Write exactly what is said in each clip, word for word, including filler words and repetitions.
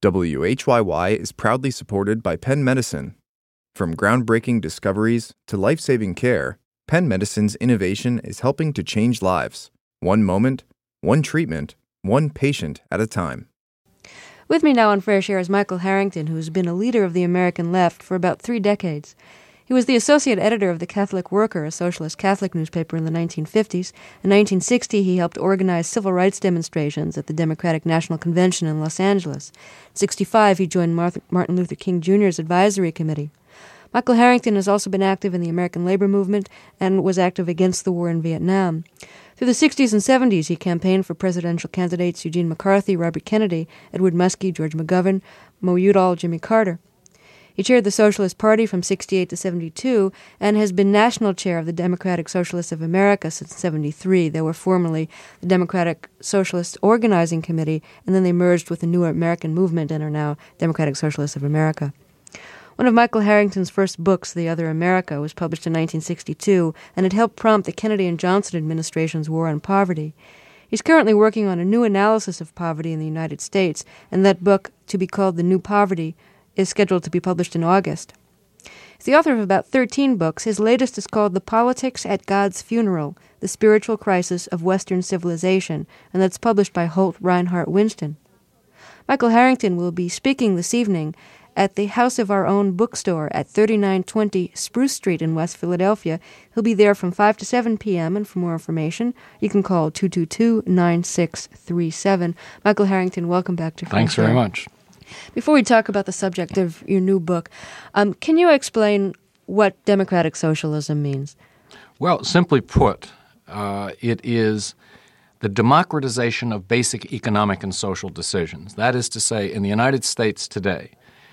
W H Y Y is proudly supported by Penn Medicine. From groundbreaking discoveries to life-saving care, Penn Medicine's innovation is helping to change lives, one moment, one treatment, one patient at a time. With me now on Fair Share is Michael Harrington, who's been a leader of the American left for about three decades. He was the associate editor of the Catholic Worker, a socialist Catholic newspaper in the nineteen fifties. In nineteen sixty, he helped organize civil rights demonstrations at the Democratic National Convention in Los Angeles. In sixty-five, he joined Martin Luther King Junior's advisory committee. Michael Harrington has also been active in the American labor movement and was active against the war in Vietnam. Through the sixties and seventies, he campaigned for presidential candidates Eugene McCarthy, Robert Kennedy, Edward Muskie, George McGovern, Mo Udall, Jimmy Carter. He chaired the Socialist Party from sixty-eight to seventy-two and has been national chair of the Democratic Socialists of America since seventy-three. They were formerly the Democratic Socialist Organizing Committee, and then they merged with the New American Movement and are now Democratic Socialists of America. One of Michael Harrington's first books, The Other America, was published in nineteen sixty-two, and it helped prompt the Kennedy and Johnson administration's war on poverty. He's currently working on a new analysis of poverty in the United States, and that book, to be called The New Poverty, is scheduled to be published in August. He's the author of about thirteen books. His latest is called The Politics at God's Funeral, The Spiritual Crisis of Western Civilization, and that's published by Holt Rinehart Winston. Michael Harrington will be speaking this evening at the House of Our Own bookstore at thirty-nine twenty Spruce Street in West Philadelphia. He'll be there from five to seven p.m., and for more information, you can call two two two, nine six three seven. Michael Harrington, welcome back to Thanks very much. Before we talk about the subject of your new book, um, can you explain what democratic socialism means? Well, simply put, uh, it is the democratization of basic economic and social decisions. That is to say, in the United States today,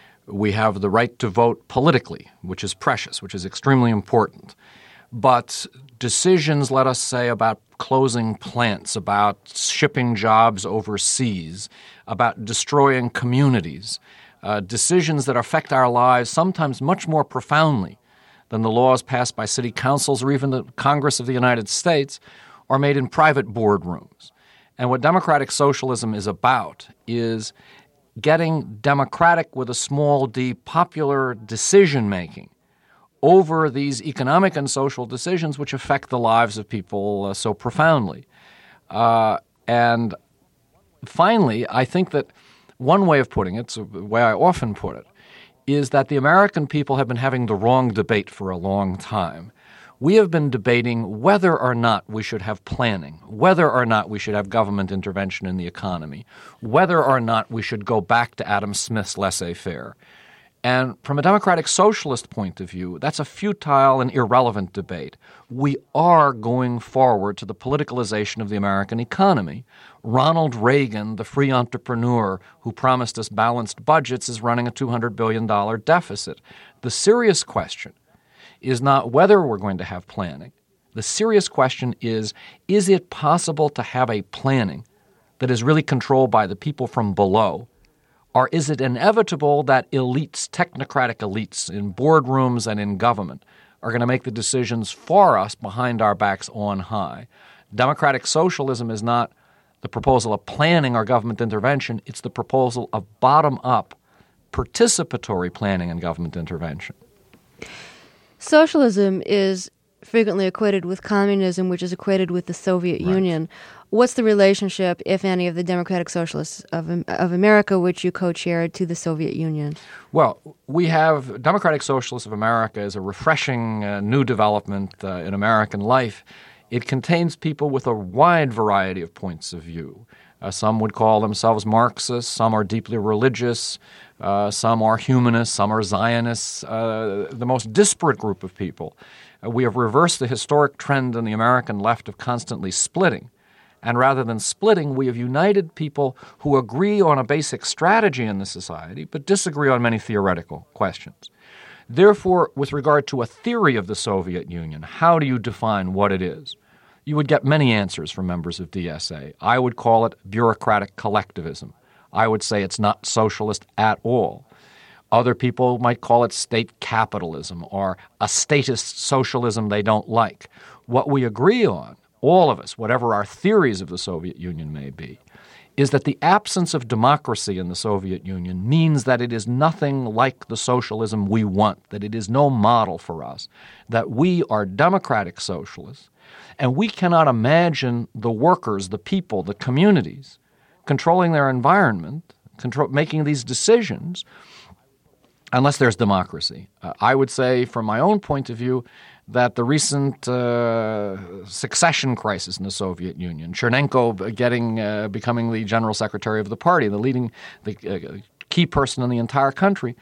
we have the right to vote politically, which is precious, which is extremely important. But decisions, let us say, about closing plants, about shipping jobs overseas, about destroying communities, uh, decisions that affect our lives sometimes much more profoundly than the laws passed by city councils or even the Congress of the United States, are made in private boardrooms. And what democratic socialism is about is getting democratic with a small d popular decision-making over these economic and social decisions which affect the lives of people uh, so profoundly. Uh, and finally, I think that one way of putting it, so the way I often put it, is that the American people have been having the wrong debate for a long time. We have been debating whether or not we should have planning, whether or not we should have government intervention in the economy, whether or not we should go back to Adam Smith's laissez-faire. And from a democratic socialist point of view, that's a futile and irrelevant debate. We are going forward to the politicalization of the American economy. Ronald Reagan, the free entrepreneur who promised us balanced budgets, is running a two hundred billion dollars deficit. The serious question is not whether we're going to have planning. The serious question is, is it possible to have a planning that is really controlled by the people from below? Or is it inevitable that elites, technocratic elites in boardrooms and in government are going to make the decisions for us behind our backs on high? Democratic socialism is not the proposal of planning or government intervention. It's the proposal of bottom-up participatory planning and government intervention. Socialism is frequently equated with communism, which is equated with the Soviet Right. Union. What's the relationship, if any, of the Democratic Socialists of, of America, which you co-chaired, to the Soviet Union? Well, we have Democratic Socialists of America is a refreshing uh, new development uh, in American life. It contains people with a wide variety of points of view. Uh, some would call themselves Marxists, some are deeply religious, uh, some are humanists, some are Zionists, uh, the most disparate group of people. Uh, we have reversed the historic trend in the American left of constantly splitting. And rather than splitting, we have united people who agree on a basic strategy in the society but disagree on many theoretical questions. Therefore, with regard to a theory of the Soviet Union, how do you define what it is? You would get many answers from members of D S A. I would call it bureaucratic collectivism. I would say it's not socialist at all. Other people might call it state capitalism or a statist socialism they don't like. What we agree on, all of us, whatever our theories of the Soviet Union may be, is that the absence of democracy in the Soviet Union means that it is nothing like the socialism we want, that it is no model for us, that we are democratic socialists, and we cannot imagine the workers, the people, the communities controlling their environment, control, making these decisions unless there's democracy. Uh, I would say, from my own point of view, that the recent uh, succession crisis in the Soviet Union, Chernenko getting uh, becoming the general secretary of the party, the leading, the uh, key person in the entire country,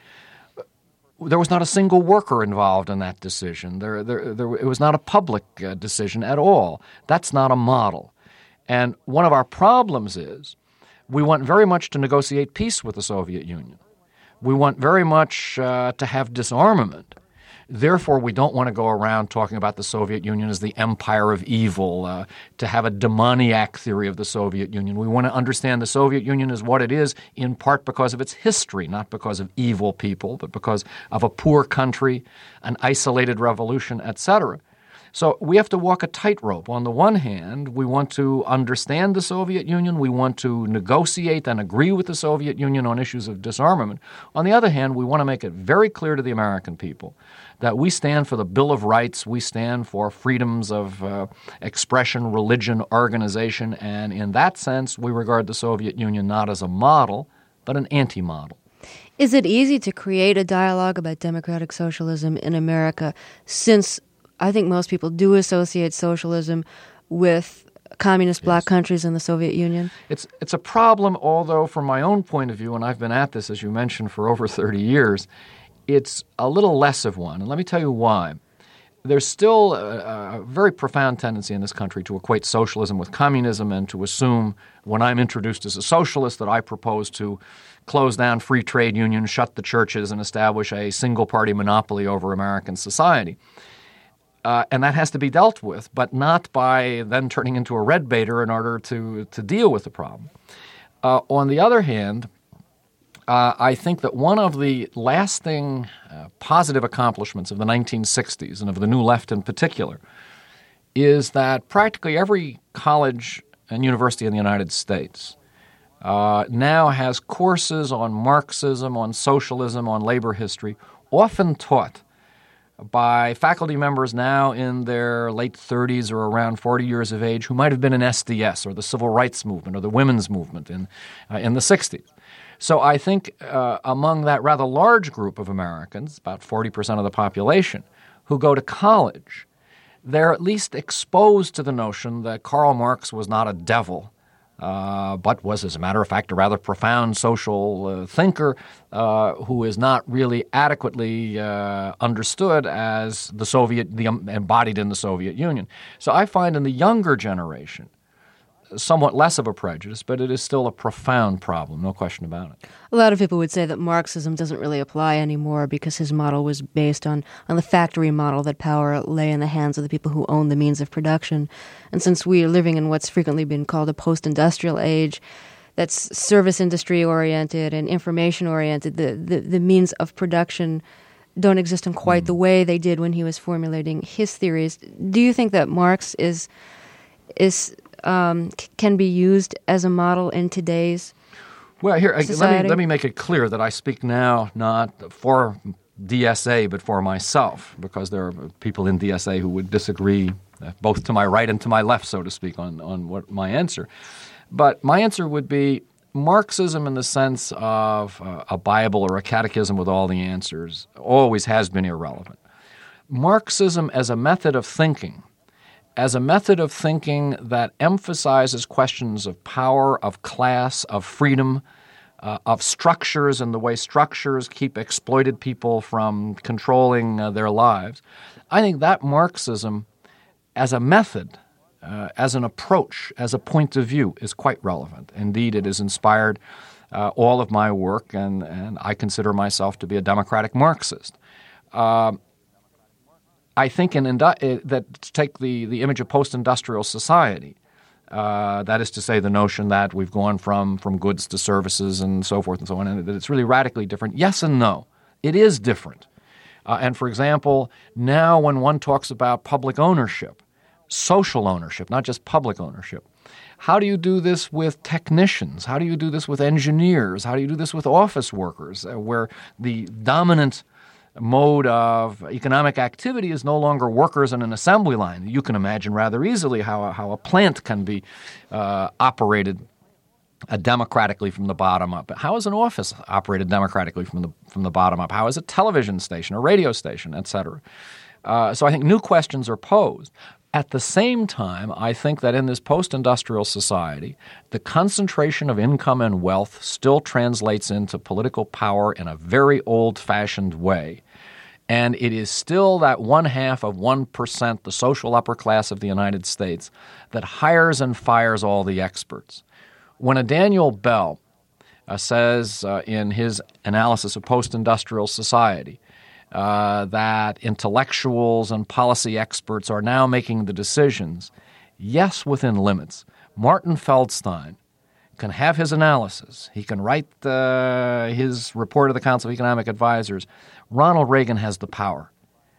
there was not a single worker involved in that decision. There, there, there, it was not a public uh, decision at all. That's not a model. And one of our problems is we want very much to negotiate peace with the Soviet Union. We want very much uh, to have disarmament. Therefore, we don't want to go around talking about the Soviet Union as the empire of evil, uh, to have a demoniac theory of the Soviet Union. We want to understand the Soviet Union as what it is, in part because of its history, not because of evil people, but because of a poor country, an isolated revolution, et cetera. So we have to walk a tightrope. On the one hand, we want to understand the Soviet Union. We want to negotiate and agree with the Soviet Union on issues of disarmament. On the other hand, we want to make it very clear to the American people that we stand for the Bill of Rights. We stand for freedoms of uh, expression, religion, organization. And in that sense, we regard the Soviet Union not as a model, but an anti-model. Is it easy to create a dialogue about democratic socialism in America, since I think most people do associate socialism with communist bloc Yes. countries in the Soviet Union? It's it's a problem, although from my own point of view, and I've been at this, as you mentioned, for over thirty years, it's a little less of one. And let me tell you why. There's still a, a very profound tendency in this country to equate socialism with communism and to assume when I'm introduced as a socialist that I propose to close down free trade unions, shut the churches, and establish a single-party monopoly over American society. Uh, and that has to be dealt with, but not by then turning into a red baiter in order to, to deal with the problem. Uh, on the other hand, uh, I think that one of the lasting uh, positive accomplishments of the nineteen sixties and of the New Left in particular is that practically every college and university in the United States uh, now has courses on Marxism, on socialism, on labor history, often taught by faculty members now in their late thirties or around forty years of age who might have been in S D S or the Civil Rights Movement or the Women's Movement in, uh, in the sixties. So I think uh, among that rather large group of Americans, about forty percent of the population, who go to college, they're at least exposed to the notion that Karl Marx was not a devil, Uh, but was, as a matter of fact, a rather profound social uh, thinker uh, who is not really adequately uh, understood as the Soviet, the um, embodied in the Soviet Union. So I find in the younger generation somewhat less of a prejudice, but it is still a profound problem, no question about it. A lot of people would say that Marxism doesn't really apply anymore because his model was based on, on the factory model, that power lay in the hands of the people who own the means of production. And since we are living in what's frequently been called a post-industrial age, that's service industry-oriented and information-oriented, the, the, the means of production don't exist in quite mm. the way they did when he was formulating his theories. Do you think that Marx is is... Um, c- can be used as a model in today's Well, here, I, let society? me let me make it clear that I speak now not for D S A but for myself, because there are people in D S A who would disagree, uh, both to my right and to my left, so to speak, on, on what my answer. But my answer would be Marxism in the sense of uh, a Bible or a catechism with all the answers always has been irrelevant. Marxism as a method of thinking, as a method of thinking that emphasizes questions of power, of class, of freedom, uh, of structures and the way structures keep exploited people from controlling uh, their lives. I think that Marxism as a method, uh, as an approach, as a point of view is quite relevant. Indeed, it has inspired uh, all of my work, and, and I consider myself to be a democratic Marxist. Uh, I think in indu- that to take the, the image of post-industrial society, uh, that is to say the notion that we've gone from, from goods to services and so forth and so on, and that it's really radically different. Yes and no. It is different. Uh, and for example, now when one talks about public ownership, social ownership, not just public ownership, How do you do this with technicians? How do you do this with engineers? How do you do this with office workers, uh, where the dominant mode of economic activity is no longer workers in an assembly line? You can imagine rather easily how, how a plant can be uh, operated uh, democratically from the bottom up. How is an office operated democratically from the from the bottom up? How is a television station, a radio station, et cetera? Uh, so I think new questions are posed. At the same time, I think that in this post-industrial society, the concentration of income and wealth still translates into political power in a very old-fashioned way. And it is still that one half of one percent, the social upper class of the United States, that hires and fires all the experts. When a Daniel Bell uh, says uh, in his analysis of post-industrial society Uh, that intellectuals and policy experts are now making the decisions, yes, within limits. Martin Feldstein can have his analysis. He can write uh, his report of the Council of Economic Advisors. Ronald Reagan has the power.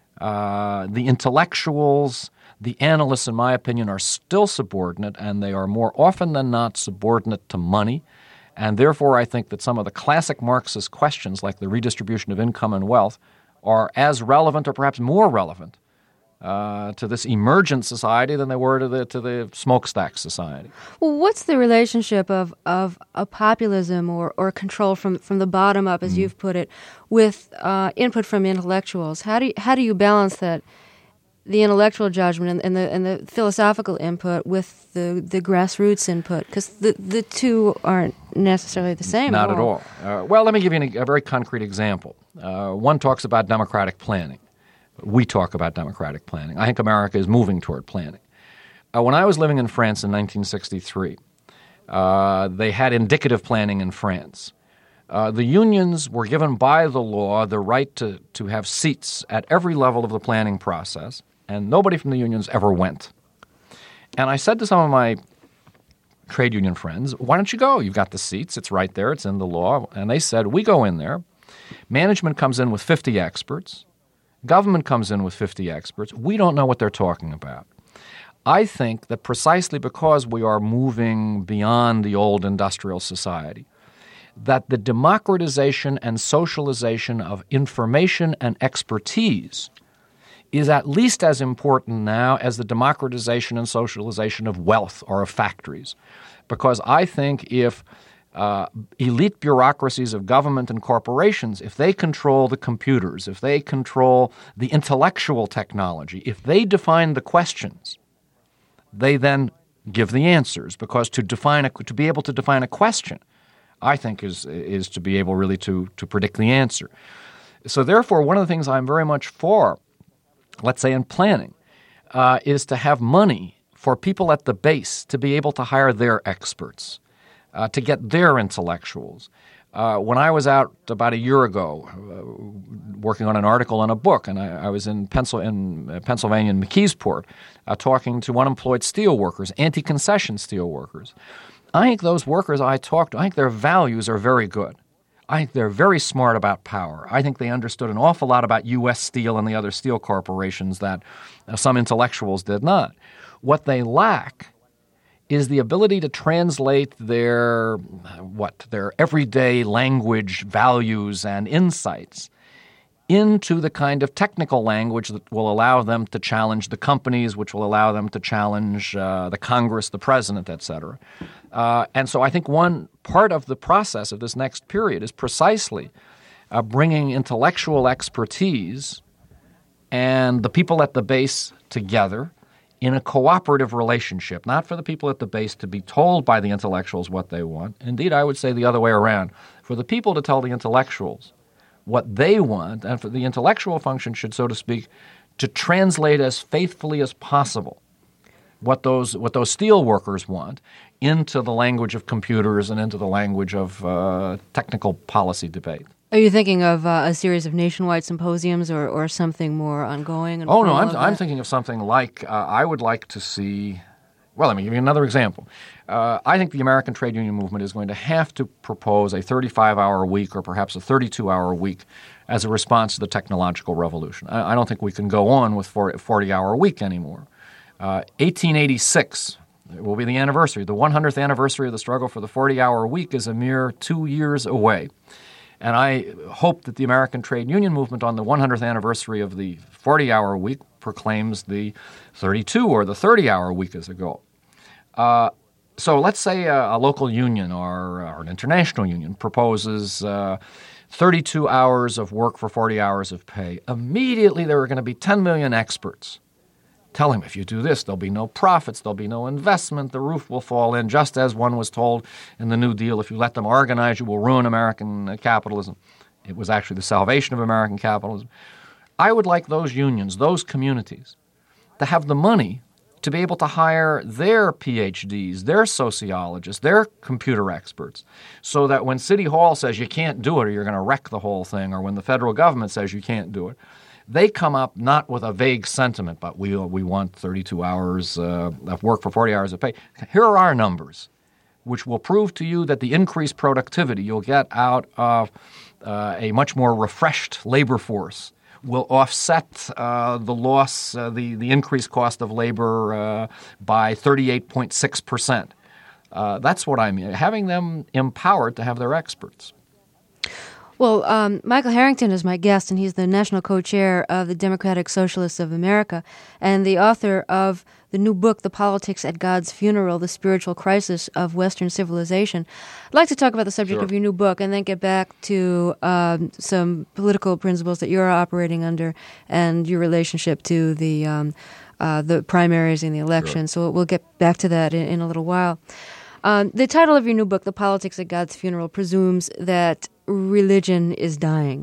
Uh, the intellectuals, the analysts, in my opinion, are still subordinate, and they are more often than not subordinate to money. And therefore, I think that some of the classic Marxist questions, like the redistribution of income and wealth, are as relevant or perhaps more relevant uh, to this emergent society than they were to the to the smokestack society. Well, what's the relationship of, of a populism or, or control from, from the bottom up, as mm. you've put it, with uh, input from intellectuals? How do you, how do you balance that, the intellectual judgment and, and the and the philosophical input with the, the grassroots input? Because the, the two aren't necessarily the same. Not at all. At all. Uh, well, let me give you an, a very concrete example. Uh, one talks about democratic planning. We talk about democratic planning. I think America is moving toward planning. Uh, when I was living in France in nineteen sixty-three, uh, they had indicative planning in France. Uh, the unions were given by the law the right to, to have seats at every level of the planning process, and nobody from the unions ever went. And I said to some of my trade union friends, why don't you go? You've got the seats. It's right there. It's in the law. And they said, we go in there. Management comes in with fifty experts. Government comes in with fifty experts. We don't know what they're talking about. I think that precisely because we are moving beyond the old industrial society, that the democratization and socialization of information and expertise is at least as important now as the democratization and socialization of wealth or of factories. Because I think if uh, elite bureaucracies of government and corporations, if they control the computers, if they control the intellectual technology, if they define the questions, they then give the answers. Because to define a, to be able to define a question, I think is is to be able really to to predict the answer. So therefore, one of the things I'm very much for, let's say in planning, uh, is to have money for people at the base to be able to hire their experts, uh, to get their intellectuals. Uh, when I was out about a year ago uh, working on an article on a book, and I, I was in, Pencil, in uh, Pennsylvania in McKeesport uh, talking to unemployed steel workers, anti-concession steel workers, I think those workers I talked to, I think their values are very good. I think they're very smart about power. I think they understood an awful lot about U S Steel and the other steel corporations that uh, some intellectuals did not. What they lack is the ability to translate their what their everyday language, values, and insights into the kind of technical language that will allow them to challenge the companies, which will allow them to challenge uh, the Congress, the president, et cetera. Uh, and so I think one part of the process of this next period is precisely uh, bringing intellectual expertise and the people at the base together in a cooperative relationship, not for the people at the base to be told by the intellectuals what they want. Indeed, I would say the other way around, for the people to tell the intellectuals what they want, and for the intellectual function should, so to speak, to translate as faithfully as possible what those what those steel workers want into the language of computers and into the language of uh, technical policy debate. Are you thinking of uh, a series of nationwide symposiums or, or something more ongoing? And oh, no, I'm, I'm thinking of something like uh, I would like to see – well, let me give you another example. Uh, I think the American trade union movement is going to have to propose a thirty-five hour week or perhaps a thirty-two hour week as a response to the technological revolution. I, I don't think we can go on with forty hour week anymore. Uh, eighteen eighty-six, It will be the anniversary. The one hundredth anniversary of the struggle for the forty-hour week is a mere two years away. And I hope that the American trade union movement on the one hundredth anniversary of the forty-hour week proclaims the thirty-two or the thirty-hour week as a goal. Uh, so let's say a, a local union or, or an international union proposes uh, thirty-two hours of work for forty hours of pay. Immediately there are going to be ten million experts telling him, if you do this, there'll be no profits, there'll be no investment, the roof will fall in, just as one was told in the New Deal, if you let them organize, you will ruin American uh, capitalism. It was actually the salvation of American capitalism. I would like those unions, those communities, to have the money to be able to hire their P H Ds, their sociologists, their computer experts, so that when City Hall says you can't do it or you're going to wreck the whole thing, or when the federal government says you can't do it, they come up not with a vague sentiment, but we we want thirty-two hours uh, of work for forty hours of pay. Here are our numbers, which will prove to you that the increased productivity you'll get out of uh, a much more refreshed labor force will offset uh, the loss, uh, the, the increased cost of labor uh, by thirty-eight point six percent. Uh, that's what I mean, having them empowered to have their experts. Well, um, Michael Harrington is my guest, and he's the national co-chair of the Democratic Socialists of America and the author of the new book, The Politics at God's Funeral, The Spiritual Crisis of Western Civilization. I'd like to talk about the subject Sure. of your new book and then get back to um, some political principles that you're operating under and your relationship to the um, uh, the primaries and the election. Sure. So we'll get back to that in, in a little while. Um, the title of your new book, The Politics at God's Funeral, presumes that religion is dying.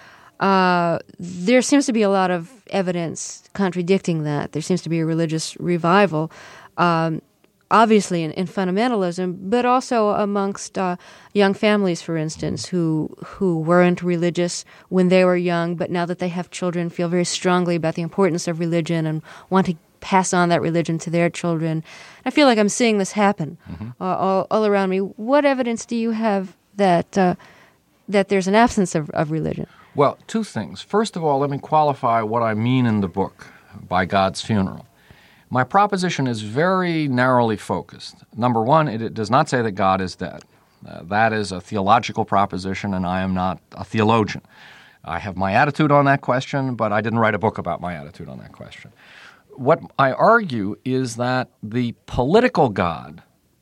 Uh, there seems to be a lot of evidence contradicting that. There seems to be a religious revival, um, obviously in, in fundamentalism, but also amongst uh, young families, for instance, who who weren't religious when they were young, but now that they have children, feel very strongly about the importance of religion and want to pass on that religion to their children. I feel like I'm seeing this happen mm-hmm. uh, all, all around me. What evidence do you have that uh, that there's an absence of, of religion? Well, two things. First of all, let me qualify what I mean in the book by God's funeral. My proposition is very narrowly focused. Number one, it, it does not say that God is dead. Uh, that is a theological proposition, and I am not a theologian. I have my attitude on that question, but I didn't write a book about my attitude on that question. What I argue is that the political God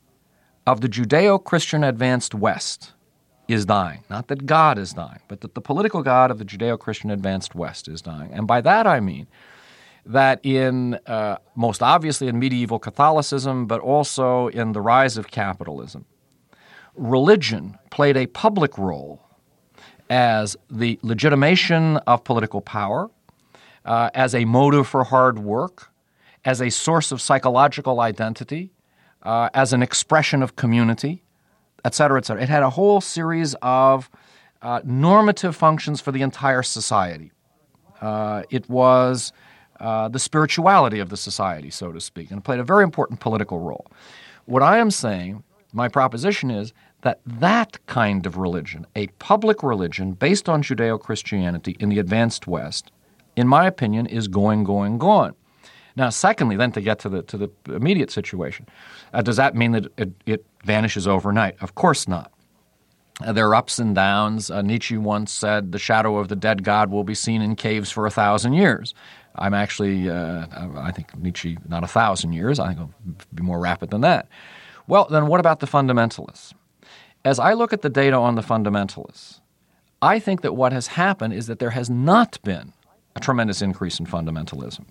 of the Judeo-Christian advanced West is dying. Not that God is dying, but that the political God of the Judeo-Christian advanced West is dying. And by that I mean that in, uh, most obviously in medieval Catholicism, but also in the rise of capitalism, religion played a public role as the legitimation of political power, Uh, as a motive for hard work, as a source of psychological identity, uh, as an expression of community, et cetera, et cetera. It had a whole series of uh, normative functions for the entire society. Uh, it was uh, the spirituality of the society, so to speak, and it played a very important political role. What I am saying, my proposition is that that kind of religion, a public religion based on Judeo-Christianity in the advanced West, in my opinion, is going, going, gone. Now, secondly, then to get to the to the immediate situation, uh, does that mean that it, it vanishes overnight? Of course not. Uh, there are ups and downs. Uh, Nietzsche once said, "The shadow of the dead God will be seen in caves for a thousand years." I'm actually, uh, I think Nietzsche, not a thousand years. I think it'll be more rapid than that. Well, then what about the fundamentalists? As I look at the data on the fundamentalists, I think that what has happened is that there has not been a tremendous increase in fundamentalism.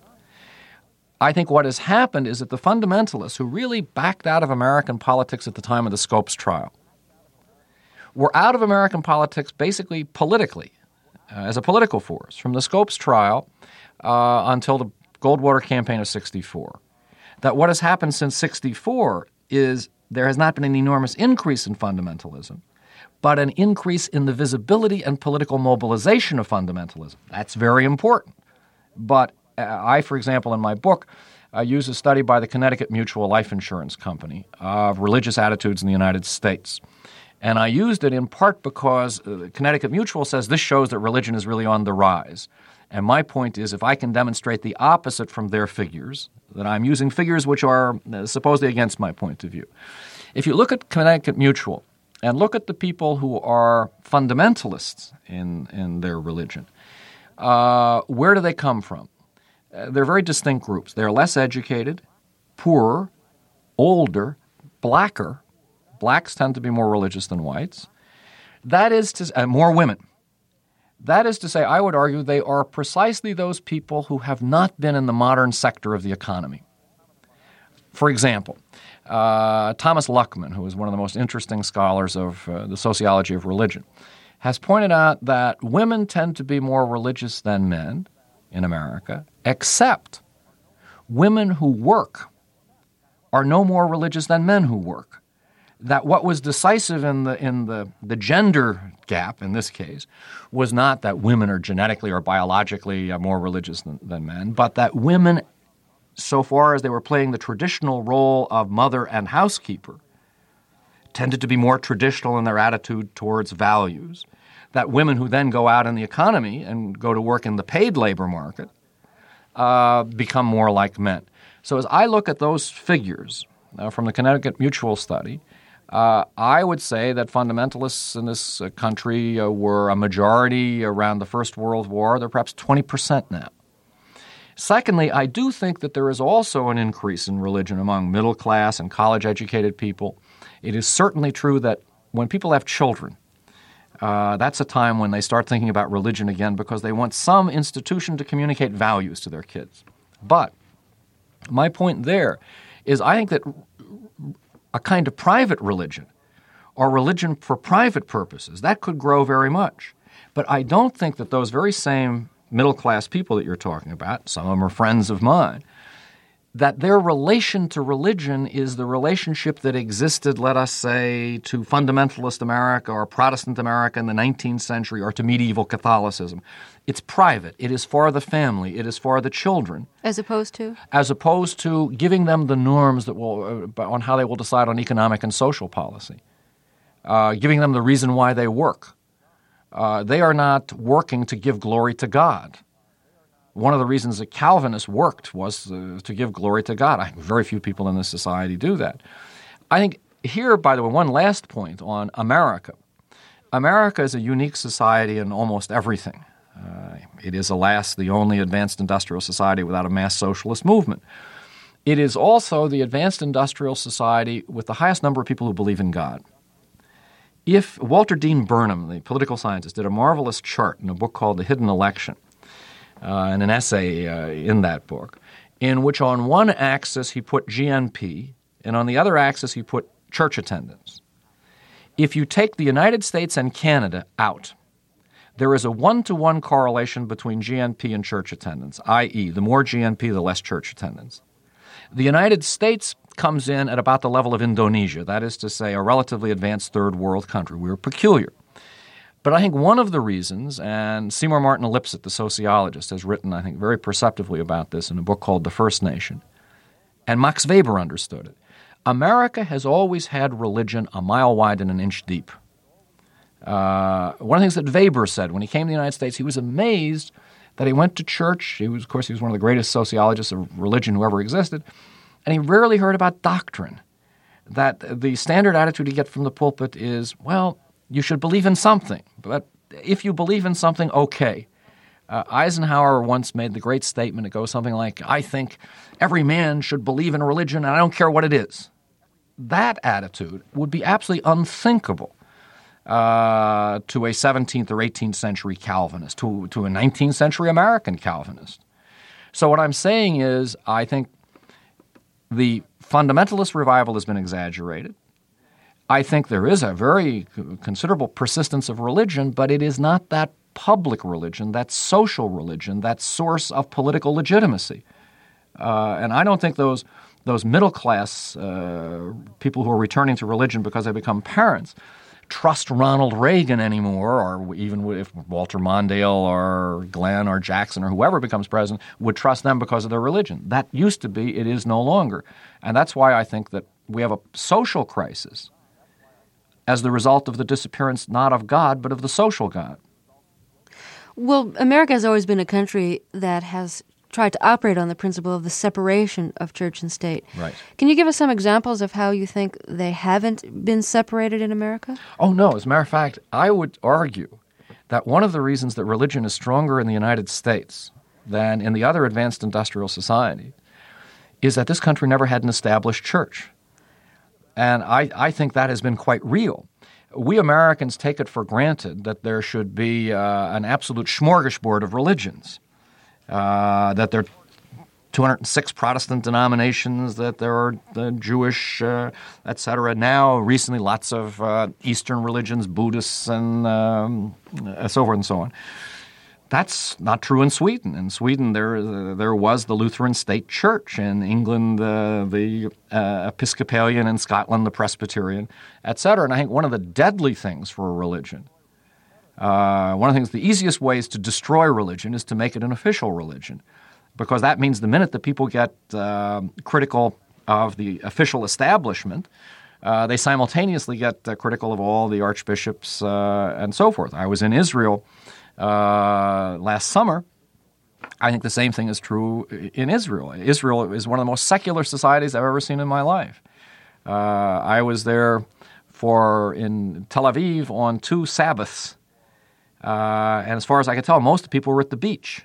I think what has happened is that the fundamentalists who really backed out of American politics at the time of the Scopes trial were out of American politics basically politically, uh, as a political force, from the Scopes trial uh, until the Goldwater campaign of sixty-four. That what has happened since sixty-four is there has not been an enormous increase in fundamentalism, but an increase in the visibility and political mobilization of fundamentalism. That's very important. But uh, I, for example, in my book, uh, use a study by the Connecticut Mutual Life Insurance Company of religious attitudes in the United States. And I used it in part because uh, Connecticut Mutual says this shows that religion is really on the rise. And my point is, if I can demonstrate the opposite from their figures, that I'm using figures which are uh, supposedly against my point of view. If you look at Connecticut Mutual and look at the people who are fundamentalists in, in their religion, uh, where do they come from? Uh, they're very distinct groups. They're less educated, poorer, older, blacker. Blacks tend to be more religious than whites. That is to uh, more women. That is to say, I would argue they are precisely those people who have not been in the modern sector of the economy. For example, uh, Thomas Luckman, who is one of the most interesting scholars of uh, the sociology of religion, has pointed out that women tend to be more religious than men in America, except women who work are no more religious than men who work. That what was decisive in the in the, the gender gap in this case was not that women are genetically or biologically uh, more religious than, than men, but that women, so far as they were playing the traditional role of mother and housekeeper, tended to be more traditional in their attitude towards values. That women who then go out in the economy and go to work in the paid labor market uh, become more like men. So as I look at those figures uh, from the Connecticut Mutual study, Uh, I would say that fundamentalists in this uh, country uh, were a majority around the First World War. They're perhaps twenty percent now. Secondly, I do think that there is also an increase in religion among middle-class and college-educated people. It is certainly true that when people have children, uh, that's a time when they start thinking about religion again because they want some institution to communicate values to their kids. But my point there is I think that a kind of private religion or religion for private purposes, that could grow very much. But I don't think that those very same middle-class people that you're talking about, some of them are friends of mine, that their relation to religion is the relationship that existed, let us say, to fundamentalist America or Protestant America in the nineteenth century or to medieval Catholicism. It's private. It is for the family. It is for the children. As opposed to? As opposed to giving them the norms that will uh, on how they will decide on economic and social policy, uh, giving them the reason why they work. Uh, they are not working to give glory to God. One of the reasons that Calvinists worked was uh, to give glory to God. I think very few people in this society do that. I think here, by the way, one last point on America. America is a unique society in almost everything. Uh, it is, alas, the only advanced industrial society without a mass socialist movement. It is also the advanced industrial society with the highest number of people who believe in God. If Walter Dean Burnham, the political scientist, did a marvelous chart in a book called The Hidden Election, uh, and an essay uh, in that book, in which on one axis he put G N P and on the other axis he put church attendance. If you take the United States and Canada out, there is a one-to-one correlation between G N P and church attendance, that is, the more G N P, the less church attendance. The United States comes in at about the level of Indonesia, that is to say, a relatively advanced third world country. We're peculiar. But I think one of the reasons, and Seymour Martin Lipset, the sociologist, has written, I think, very perceptively about this in a book called The First Nation, and Max Weber understood it. America has always had religion a mile wide and an inch deep. Uh, one of the things that Weber said when he came to the United States, he was amazed that he went to church. He was, of course, he was one of the greatest sociologists of religion who ever existed, and he rarely heard about doctrine. That the standard attitude you get from the pulpit is, well, you should believe in something, but if you believe in something, okay. Uh, Eisenhower once made the great statement. It goes something like, I think every man should believe in religion, and I don't care what it is. That attitude would be absolutely unthinkable Uh, to a seventeenth or eighteenth century Calvinist, to, to a nineteenth century American Calvinist. So what I'm saying is I think the fundamentalist revival has been exaggerated. I think there is a very considerable persistence of religion, but it is not that public religion, that social religion, that source of political legitimacy. Uh, and I don't think those, those middle-class uh, people who are returning to religion because they become parents trust Ronald Reagan anymore, or even if Walter Mondale or Glenn or Jackson or whoever becomes president would trust them because of their religion. That used to be, it is no longer. And that's why I think that we have a social crisis as the result of the disappearance not of God but of the social God. Well, America has always been a country that has tried to operate on the principle of the separation of church and state. Right. Can you give us some examples of how you think they haven't been separated in America? Oh, no. As a matter of fact, I would argue that one of the reasons that religion is stronger in the United States than in the other advanced industrial society is that this country never had an established church. And I, I think that has been quite real. We Americans take it for granted that there should be uh, an absolute smorgasbord of religions, uh, that there are two hundred six Protestant denominations, that there are the Jewish, uh, et cetera. Now, recently, lots of uh, Eastern religions, Buddhists, and um, so forth and so on. That's not true in Sweden. In Sweden, there uh, there was the Lutheran State Church. In England, uh, the uh, Episcopalian. In Scotland, the Presbyterian, et cetera. And I think one of the deadly things for a religion, uh, one of the things, the easiest ways to destroy religion is to make it an official religion, because that means the minute that people get uh, critical of the official establishment, uh, they simultaneously get uh, critical of all the archbishops uh, and so forth. I was in Israel Uh, last summer. I think the same thing is true in Israel. Israel is one of the most secular societies I've ever seen in my life. Uh, I was there for in Tel Aviv on two Sabbaths, uh, and as far as I could tell, most of the people were at the beach,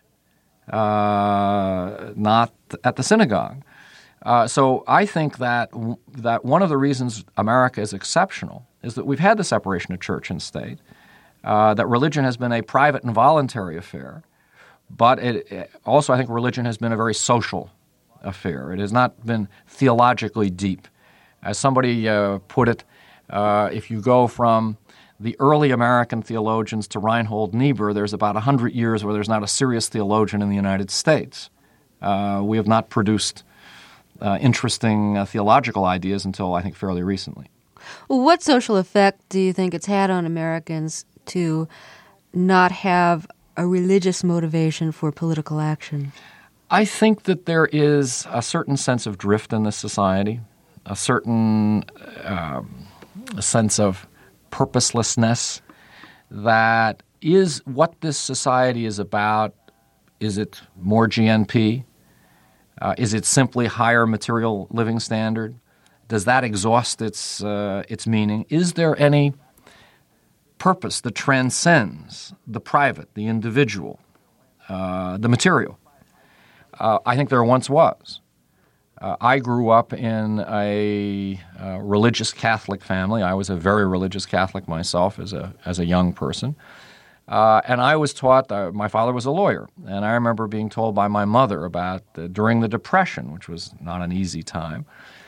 uh, not at the synagogue. Uh, so I think that that one of the reasons America is exceptional is that we've had the separation of church and state. Uh, that religion has been a private and voluntary affair, but it, it also I think religion has been a very social affair. It has not been theologically deep. As somebody uh, put it, uh, if you go from the early American theologians to Reinhold Niebuhr, there's about one hundred years where there's not a serious theologian in the United States. Uh, we have not produced uh, interesting uh, theological ideas until, I think, fairly recently. Well, what social effect do you think it's had on Americans to not have a religious motivation for political action? I think that there is a certain sense of drift in this society, a certain uh, sense of purposelessness that is what this society is about. Is it more G N P? Uh, is it simply higher material living standard? Does that exhaust its uh, its meaning? Is there any purpose that transcends the private, the individual, uh, the material? Uh, I think there once was. Uh, I grew up in a uh, religious Catholic family. I was a very religious Catholic myself as a as a young person. Uh, and I was taught, uh, my father was a lawyer, and I remember being told by my mother about uh, during the Depression, which was not an easy time,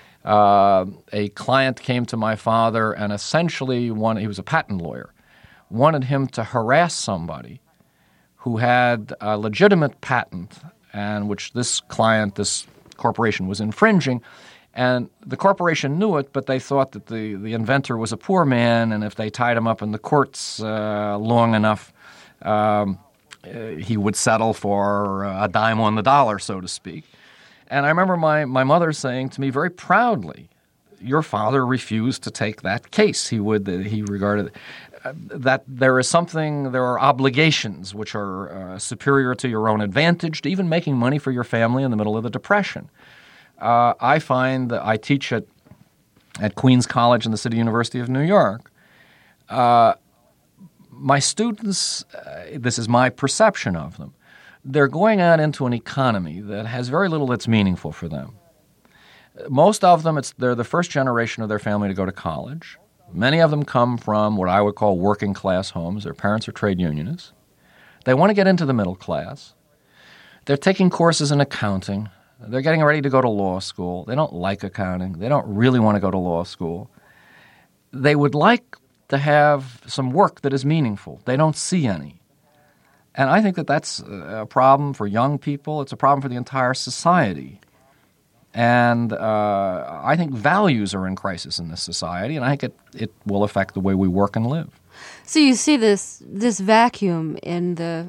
uh, a client came to my father and essentially wanted, he was a patent lawyer, wanted him to harass somebody who had a legitimate patent and which this client, this corporation, was infringing. And the corporation knew it, but they thought that the, the inventor was a poor man, and if they tied him up in the courts uh, long enough, um, uh, he would settle for a dime on the dollar, so to speak. And I remember my, my mother saying to me very proudly, your father refused to take that case. He would, uh, he regarded uh, that there is something, there are obligations which are uh, superior to your own advantage, to even making money for your family in the middle of the Depression. Uh, I find that I teach at, at Queens College in the City University of New York. Uh, my students, uh, this is my perception of them, they're going out into an economy that has very little that's meaningful for them. Most of them, it's they're the first generation of their family to go to college. Many of them come from what I would call working class homes. Their parents are trade unionists. They want to get into the middle class. They're taking courses in accounting. They're getting ready to go to law school. They don't like accounting. They don't really want to go to law school. They would like to have some work that is meaningful. They don't see any. And I think that that's a problem for young people. It's a problem for the entire society. And uh, I think values are in crisis in this society, and I think it, it will affect the way we work and live. So you see this this vacuum in the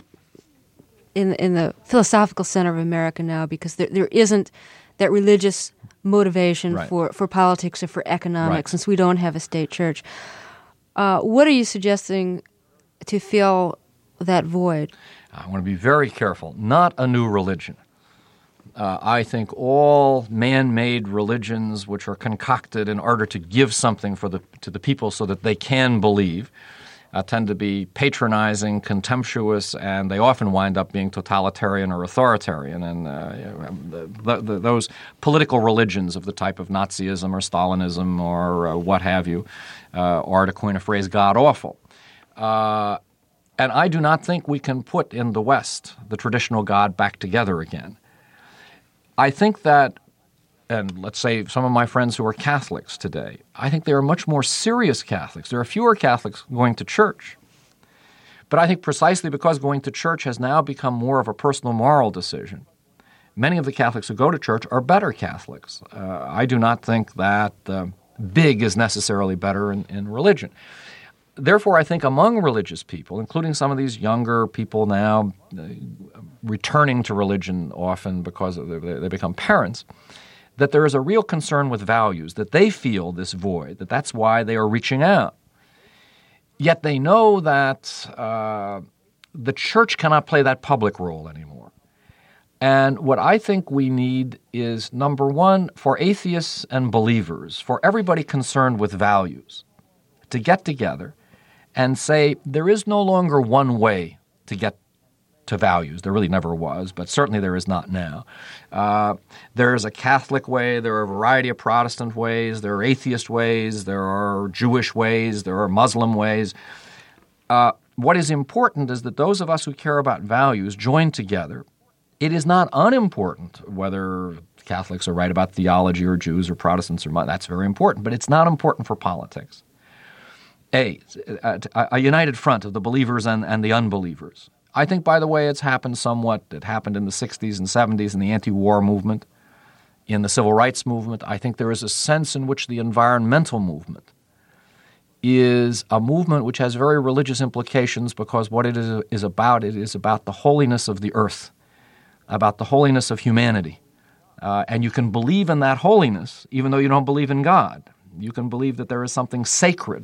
in in the philosophical center of America now, because there there isn't that religious motivation right. for, for politics or for economics, right. since we don't have a state church. Uh, what are you suggesting to fill that void? I want to be very careful. Not a new religion. Uh, I think all man-made religions which are concocted in order to give something for the to the people so that they can believe uh, tend to be patronizing, contemptuous, and they often wind up being totalitarian or authoritarian. And uh, the, the, those political religions of the type of Nazism or Stalinism or uh, what have you uh, are, to coin a phrase, god-awful. Uh, and I do not think we can put in the West the traditional God back together again. I think that, and let's say some of my friends who are Catholics today, I think they are much more serious Catholics. There are fewer Catholics going to church. But I think precisely because going to church has now become more of a personal moral decision, many of the Catholics who go to church are better Catholics. Uh, I do not think that uh, big is necessarily better in, in religion. Therefore, I think among religious people, including some of these younger people now uh, returning to religion often because of the, they become parents, that there is a real concern with values, that they feel this void, that that's why they are reaching out. Yet they know that uh, the church cannot play that public role anymore. And what I think we need is, number one, for atheists and believers, for everybody concerned with values, to get together and say there is no longer one way to get to values. There really never was, but certainly there is not now. Uh, there is a Catholic way. There are a variety of Protestant ways. There are atheist ways. There are Jewish ways. There are Muslim ways. Uh, what is important is that those of us who care about values join together. It is not unimportant whether Catholics are right about theology or Jews or Protestants or that's very important, but it's not important for politics. A, a, a united front of the believers and, and the unbelievers. I think, by the way, it's happened somewhat. It happened in the sixties and seventies in the anti-war movement, in the civil rights movement. I think there is a sense in which the environmental movement is a movement which has very religious implications because what it is, is about, it is about the holiness of the earth, about the holiness of humanity. Uh, and you can believe in that holiness even though you don't believe in God. You can believe that there is something sacred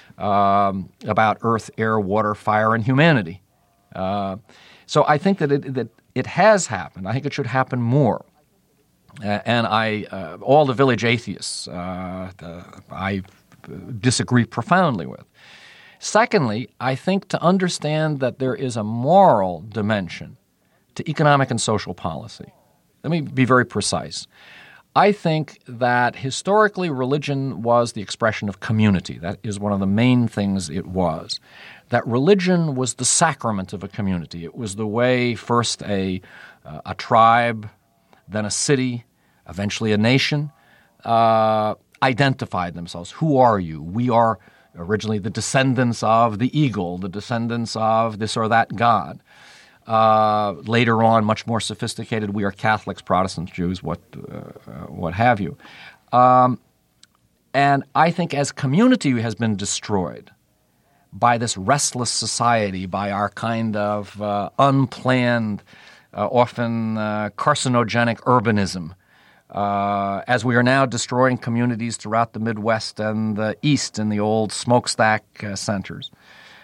Um, about earth, air, water, fire, and humanity. Uh, so I think that it, that it has happened. I think it should happen more. Uh, and I, uh, all the village atheists, uh, the, I disagree profoundly with. Secondly, I think to understand that there is a moral dimension to economic and social policy. Let me be very precise. I think that historically religion was the expression of community. That is one of the main things it was. That religion was the sacrament of a community. It was the way first a, uh, a tribe, then a city, eventually a nation, uh, identified themselves. Who are you? We are originally the descendants of the eagle, the descendants of this or that god. Uh, later on, much more sophisticated, we are Catholics, Protestants, Jews, what uh, what have you. Um, and I think as community has been destroyed by this restless society, by our kind of uh, unplanned, uh, often uh, carcinogenic urbanism, uh, as we are now destroying communities throughout the Midwest and the East in the old smokestack uh, centers,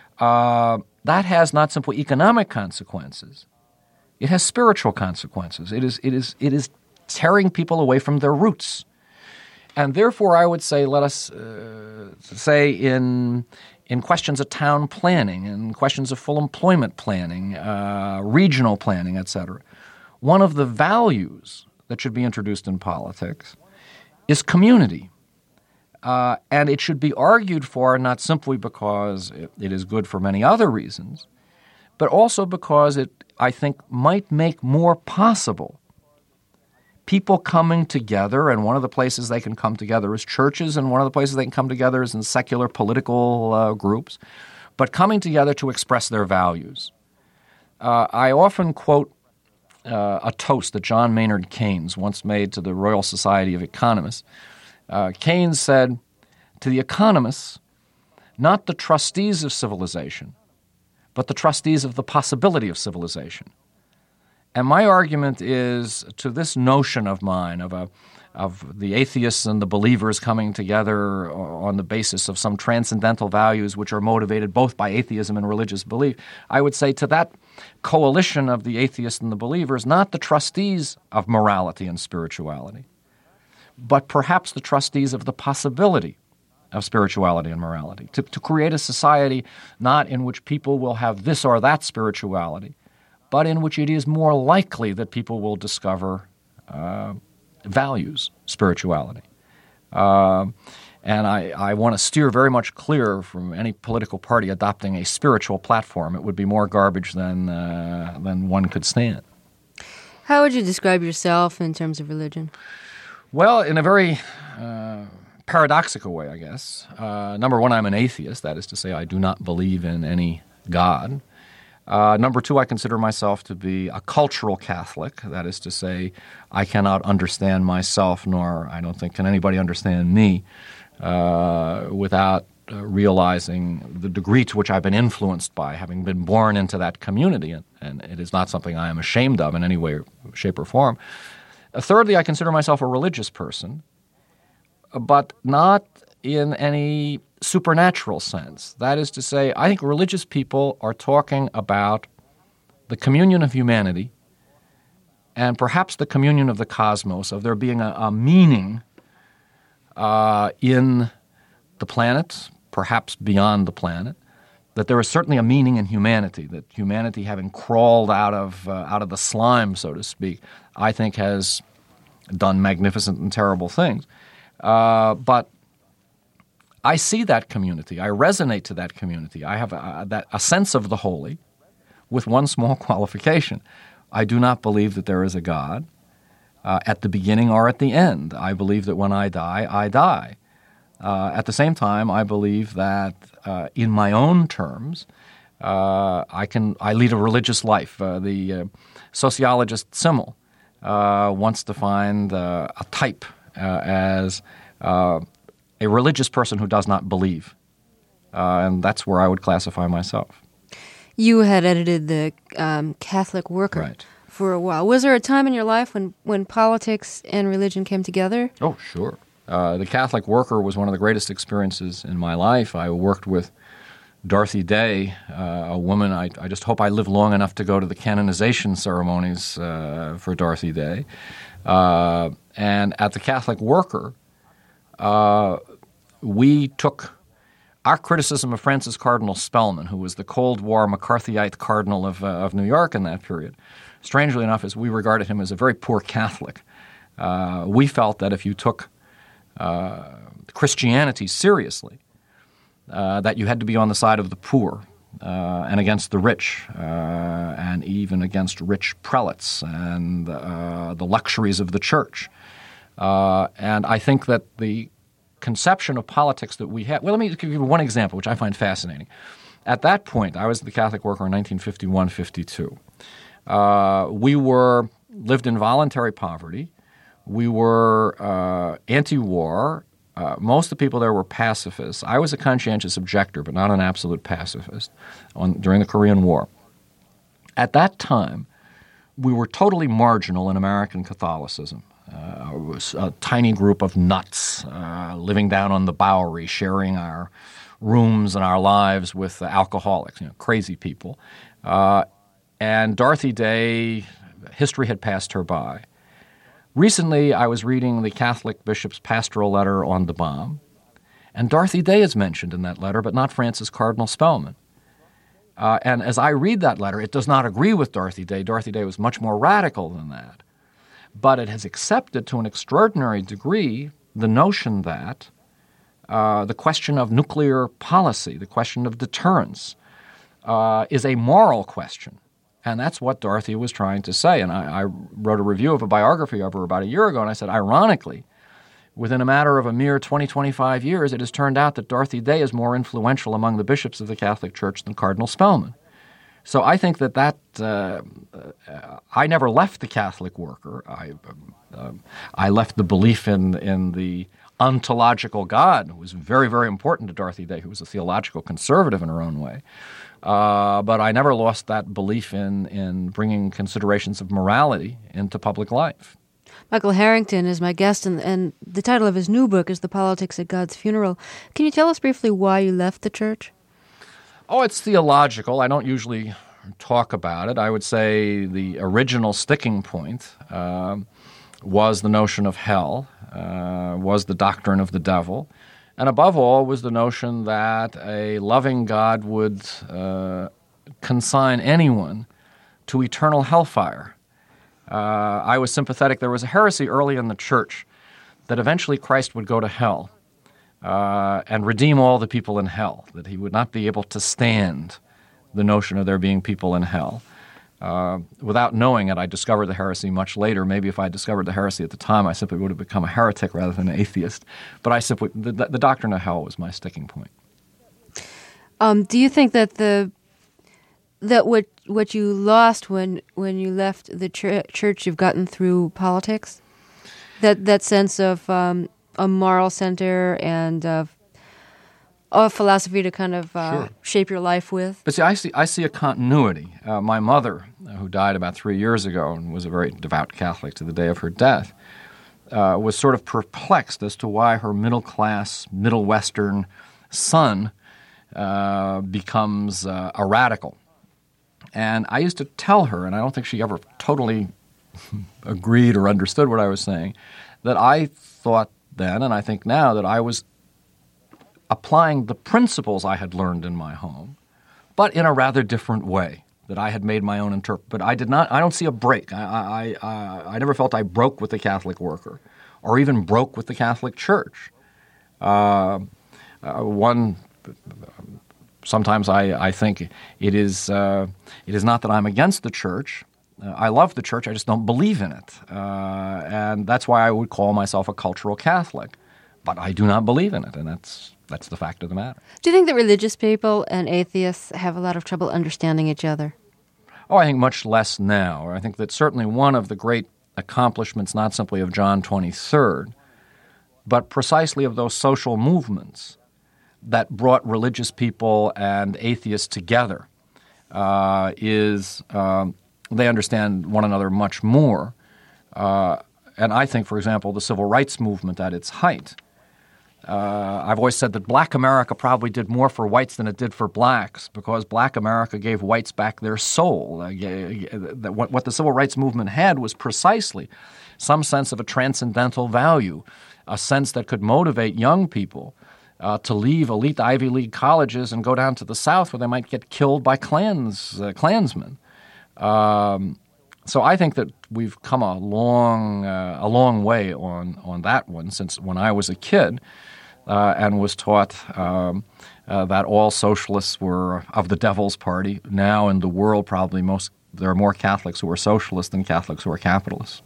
uh, that has not simply economic consequences. It has spiritual consequences. It is, it is, it is tearing people away from their roots. And therefore, I would say, let us uh, say in in questions of town planning, in questions of full employment planning, uh, regional planning, et cetera, one of the values that should be introduced in politics is community. Uh, and it should be argued for not simply because it, it is good for many other reasons, but also because it, I think, might make more possible people coming together, and one of the places they can come together is churches, and one of the places they can come together is in secular political uh, groups, but coming together to express their values. Uh, I often quote uh, a toast that John Maynard Keynes once made to the Royal Society of Economists. Uh, Keynes said, "To the economists, not the trustees of civilization, but the trustees of the possibility of civilization." And my argument is to this notion of mine of a of the atheists and the believers coming together on the basis of some transcendental values which are motivated both by atheism and religious belief, I would say to that coalition of the atheists and the believers, not the trustees of morality and spirituality, but perhaps the trustees of the possibility of spirituality and morality, to, to create a society not in which people will have this or that spirituality, but in which it is more likely that people will discover uh, values spirituality. Uh, and I, I want to steer very much clear from any political party adopting a spiritual platform. It would be more garbage than uh, than one could stand. How would you describe yourself in terms of religion? Well, in a very uh, paradoxical way, I guess. Uh, number one, I'm an atheist. That is to say, I do not believe in any God. Uh, number two, I consider myself to be a cultural Catholic. That is to say, I cannot understand myself, nor I don't think can anybody understand me uh, without uh, realizing the degree to which I've been influenced by having been born into that community. And, and it is not something I am ashamed of in any way, shape, or form. Uh, thirdly, I consider myself a religious person, but not in any supernatural sense. That is to say, I think religious people are talking about the communion of humanity and perhaps the communion of the cosmos, of there being a, a meaning uh, in the planet, perhaps beyond the planet, that there is certainly a meaning in humanity, that humanity, having crawled out of uh, out of the slime, so to speak, I think has done magnificent and terrible things. Uh, but I see that community. I resonate to that community. I have a, that, a sense of the holy with one small qualification. I do not believe that there is a God uh, at the beginning or at the end. I believe that when I die, I die. Uh, at the same time, I believe that uh, in my own terms, uh, I can I lead a religious life. Uh, the uh, sociologist Simmel uh, once defined uh, a type uh, as uh, a religious person who does not believe. Uh, and that's where I would classify myself. You had edited the um, Catholic Worker Right. for a while. Was there a time in your life when, when politics and religion came together? Oh, sure. Uh, the Catholic Worker was one of the greatest experiences in my life. I worked with Dorothy Day, uh, a woman. I, I just hope I live long enough to go to the canonization ceremonies uh, for Dorothy Day. Uh, and at the Catholic Worker, Uh, we took our criticism of Francis Cardinal Spellman, who was the Cold War McCarthyite cardinal of, uh, of New York in that period. Strangely enough, as we regarded him as a very poor Catholic, uh, we felt that if you took uh, Christianity seriously, uh, that you had to be on the side of the poor uh, and against the rich, uh, and even against rich prelates and uh, the luxuries of the church. Uh, and I think that the conception of politics that we have – well, let me give you one example, which I find fascinating. At that point, I was the Catholic Worker in nineteen fifty-one fifty-two. Uh, we were – lived in voluntary poverty. We were uh, anti-war. Uh, most of the people there were pacifists. I was a conscientious objector, but not an absolute pacifist on, during the Korean War. At that time, we were totally marginal in American Catholicism. Uh, it was a tiny group of nuts uh, living down on the Bowery, sharing our rooms and our lives with uh, alcoholics, you know, crazy people. Uh, and Dorothy Day, history had passed her by. Recently, I was reading the Catholic bishop's pastoral letter on the bomb, and Dorothy Day is mentioned in that letter, but not Francis Cardinal Spellman. Uh, and as I read that letter, it does not agree with Dorothy Day. Dorothy Day was much more radical than that. But it has accepted to an extraordinary degree the notion that uh, the question of nuclear policy, the question of deterrence, uh, is a moral question. And that's what Dorothy was trying to say. And I, I wrote a review of a biography of her about a year ago, and I said, ironically, within a matter of a mere twenty, twenty-five years, it has turned out that Dorothy Day is more influential among the bishops of the Catholic Church than Cardinal Spellman. So I think that that uh, uh, I never left the Catholic Worker. I uh, I left the belief in in the ontological God, who was very, very important to Dorothy Day, who was a theological conservative in her own way. Uh, but I never lost that belief in in bringing considerations of morality into public life. Michael Harrington is my guest, and, and the title of his new book is The Politics at God's Funeral. Can you tell us briefly why you left the church? Oh, it's theological. I don't usually talk about it. I would say the original sticking point uh, was the notion of hell, uh, was the doctrine of the devil, and above all was the notion that a loving God would uh, consign anyone to eternal hellfire. Uh, I was sympathetic. There was a heresy early in the church that eventually Christ would go to hell uh, and redeem all the people in hell, that he would not be able to stand the notion of there being people in hell. Uh, without knowing it, I discovered the heresy much later. Maybe if I discovered the heresy at the time, I simply would have become a heretic rather than an atheist. But I simply, the, the doctrine of hell was my sticking point. Um, do you think that the that what what you lost when when you left the ch- church you've gotten through politics? That that sense of um, a moral center and of a philosophy to kind of uh, Sure. shape your life with? But see, I see, I see a continuity. Uh, my mother, uh, who died about three years ago and was a very devout Catholic to the day of her death, uh, was sort of perplexed as to why her middle-class, Middle Western son uh, becomes uh, a radical. And I used to tell her, and I don't think she ever totally agreed or understood what I was saying, that I thought then, and I think now, that I was applying the principles I had learned in my home, but in a rather different way, that I had made my own interpret. But I did not, I don't see a break. I, I, I, I never felt I broke with the Catholic worker or even broke with the Catholic Church. Uh, uh, one, sometimes I, I think it is, uh, it is not that I'm against the Church. Uh, I love the Church, I just don't believe in it. Uh, and that's why I would call myself a cultural Catholic. But I do not believe in it, and that's that's the fact of the matter. Do you think that religious people and atheists have a lot of trouble understanding each other? Oh, I think much less now. I think that certainly one of the great accomplishments, not simply of John twenty-third, but precisely of those social movements that brought religious people and atheists together, uh, is um, they understand one another much more. Uh, and I think, for example, the civil rights movement at its height, Uh, I've always said that black America probably did more for whites than it did for blacks because black America gave whites back their soul. Uh, yeah, what, what the civil rights movement had was precisely some sense of a transcendental value, a sense that could motivate young people uh, to leave elite Ivy League colleges and go down to the South where they might get killed by Klans, uh, Klansmen. Um, so I think that we've come a long, uh, a long way on, on that one since when I was a kid. Uh, and was taught um, uh, that all socialists were of the devil's party. Now in the world, probably most there are more Catholics who are socialists than Catholics who are capitalists.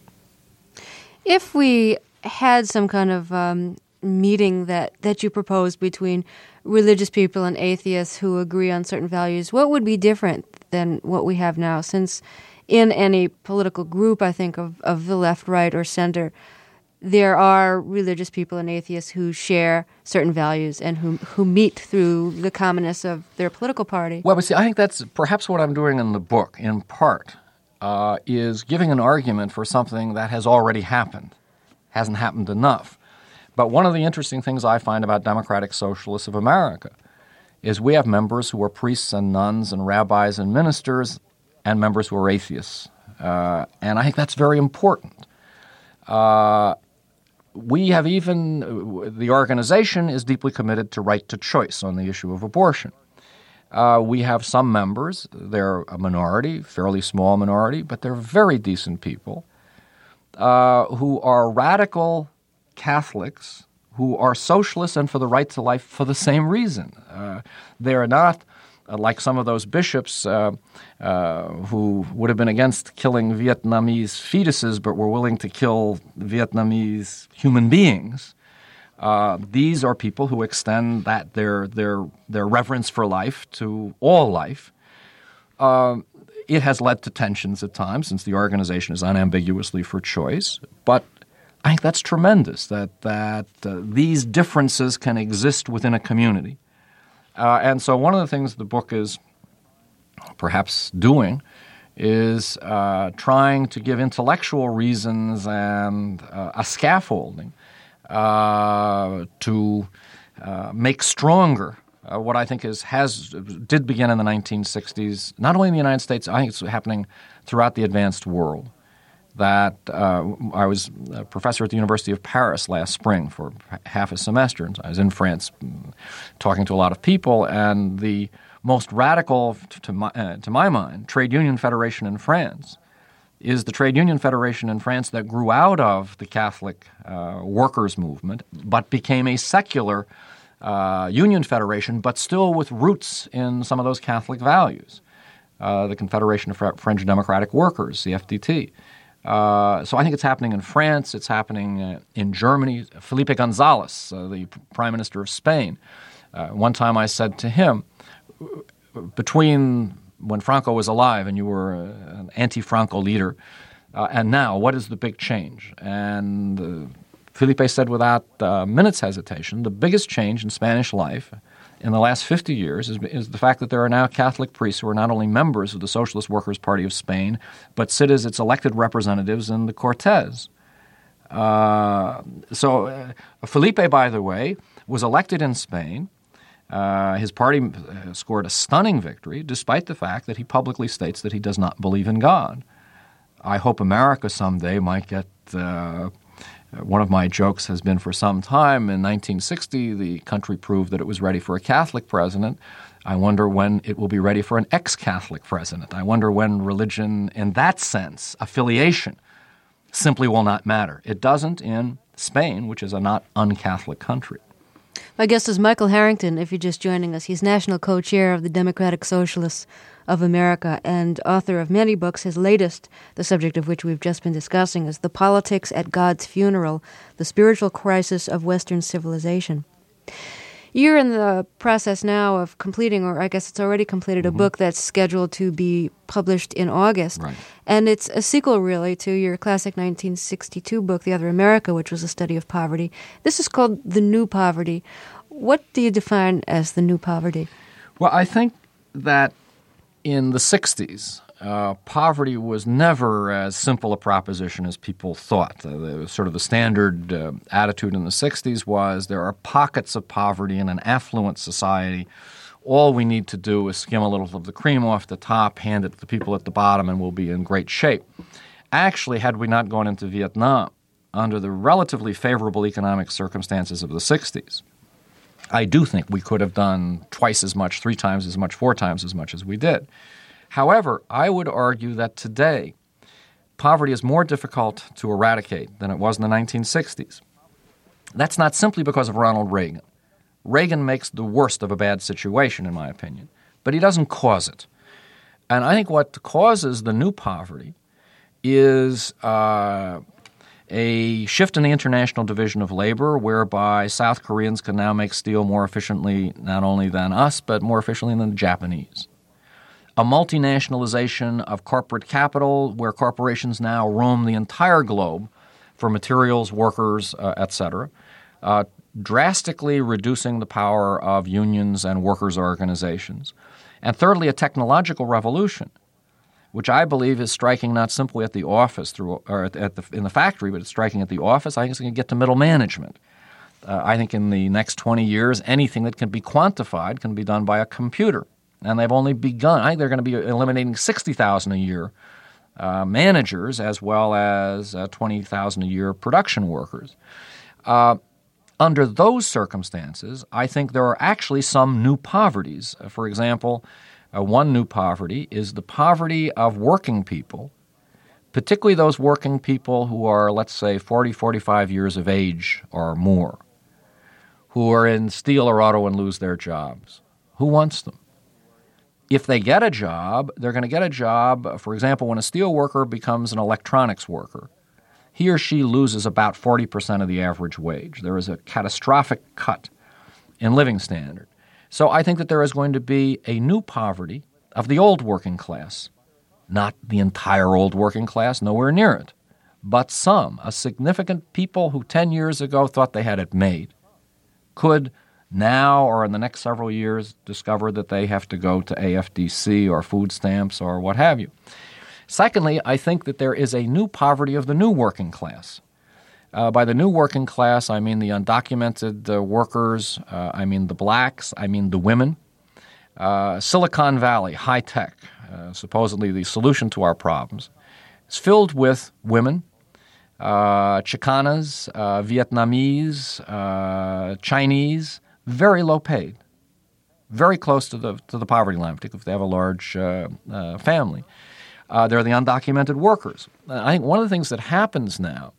If we had some kind of um, meeting that, that you proposed between religious people and atheists who agree on certain values, what would be different than what we have now? Since in any political group, I think, of, of the left, right, or center, there are religious people and atheists who share certain values and who who meet through the commonness of their political party. Well, but see, I think that's perhaps what I'm doing in the book, in part, uh, is giving an argument for something that has already happened, hasn't happened enough. But one of the interesting things I find about Democratic Socialists of America is we have members who are priests and nuns and rabbis and ministers and members who are atheists. Uh, and I think that's very important. Uh, We have even, the organization is deeply committed to right to choice on the issue of abortion. Uh, we have some members, they're a minority, fairly small minority, but they're very decent people, uh, who are radical Catholics, who are socialists and for the right to life for the same reason. Uh, they're not uh, like some of those bishops uh, uh, who would have been against killing Vietnamese fetuses but were willing to kill Vietnamese human beings. Uh, these are people who extend that their their their reverence for life to all life. Uh, it has led to tensions at times since the organization is unambiguously for choice, but I think that's tremendous that that uh, these differences can exist within a community. Uh, and so one of the things the book is perhaps doing is uh, trying to give intellectual reasons and uh, a scaffolding uh, to uh, make stronger uh, what I think is has did begin in the nineteen sixties, not only in the United States, I think it's happening throughout the advanced world. That uh, I was a professor at the University of Paris last spring for half a semester, and I was in France talking to a lot of people, and the most radical, to my, uh, to my mind, trade union federation in France is the trade union federation in France that grew out of the Catholic uh, workers' movement but became a secular uh, union federation, but still with roots in some of those Catholic values. Uh, the Confederation of French Democratic Workers, the F D T. Uh, so I think it's happening in France. It's happening uh, in Germany. Felipe Gonzalez, uh, the Prime Minister of Spain, uh, one time I said to him, between when Franco was alive and you were uh, an anti-Franco leader, uh, and now, what is the big change? And uh, Felipe said without a uh, minute's hesitation, the biggest change in Spanish life in the last fifty years is, is the fact that there are now Catholic priests who are not only members of the Socialist Workers' Party of Spain, but sit as its elected representatives in the Cortes. Uh, so uh, Felipe, by the way, was elected in Spain. Uh, his party uh, scored a stunning victory, despite the fact that he publicly states that he does not believe in God. I hope America someday might get uh, one of my jokes has been for some time. In nineteen sixty, the country proved that it was ready for a Catholic president. I wonder when it will be ready for an ex-Catholic president. I wonder when religion, in that sense, affiliation, simply will not matter. It doesn't in Spain, which is a not un-Catholic country. My guest is Michael Harrington, if you're just joining us. He's national co-chair of the Democratic Socialists of America and author of many books. His latest, the subject of which we've just been discussing, is The Politics at God's Funeral, The Spiritual Crisis of Western Civilization. You're in the process now of completing, or I guess it's already completed, mm-hmm. a book that's scheduled to be published in August. Right. And it's a sequel, really, to your classic nineteen sixty-two book, The Other America, which was a study of poverty. This is called The New Poverty. What do you define as the new poverty? Well, I think that in the sixties, uh, poverty was never as simple a proposition as people thought. Uh, the, sort of the standard uh, attitude in the sixties was there are pockets of poverty in an affluent society. All we need to do is skim a little of the cream off the top, hand it to the people at the bottom, and we'll be in great shape. Actually, had we not gone into Vietnam under the relatively favorable economic circumstances of the sixties, I do think we could have done twice as much, three times as much, four times as much as we did. However, I would argue that today poverty is more difficult to eradicate than it was in the nineteen sixties. That's not simply because of Ronald Reagan. Reagan makes the worst of a bad situation, in my opinion, but he doesn't cause it. And I think what causes the new poverty is uh, a shift in the international division of labor whereby South Koreans can now make steel more efficiently not only than us, but more efficiently than the Japanese. A multinationalization of corporate capital where corporations now roam the entire globe for materials, workers, uh, et cetera, uh, drastically reducing the power of unions and workers' organizations. And thirdly, a technological revolution, which I believe is striking not simply at the office through or at, at the, in the factory, but it's striking at the office. I think it's going to get to middle management. Uh, I think in the next twenty years, anything that can be quantified can be done by a computer. And they've only begun. I think they're going to be eliminating sixty thousand a year uh, managers as well as uh, twenty thousand a year production workers. Uh, under those circumstances, I think there are actually some new poverties. Uh, for example, uh, one new poverty is the poverty of working people, particularly those working people who are, let's say, forty, forty-five years of age or more, who are in steel or auto and lose their jobs. Who wants them? If they get a job, they're going to get a job, for example, when a steel worker becomes an electronics worker, he or she loses about forty percent of the average wage. There is a catastrophic cut in living standard. So I think that there is going to be a new poverty of the old working class. Not the entire old working class, nowhere near it, but some, a significant people who ten years ago thought they had it made, could now or in the next several years discover that they have to go to A F D C or food stamps or what have you. Secondly, I think that there is a new poverty of the new working class. Uh, by the new working class, I mean the undocumented uh, workers, uh, I mean the blacks, I mean the women. Uh, Silicon Valley, high tech, uh, supposedly the solution to our problems, is filled with women, uh, Chicanas, uh, Vietnamese, uh, Chinese, very low paid, very close to the to the poverty line, particularly if they have a large uh, uh, family. Uh, they're the undocumented workers. I think one of the things that happens now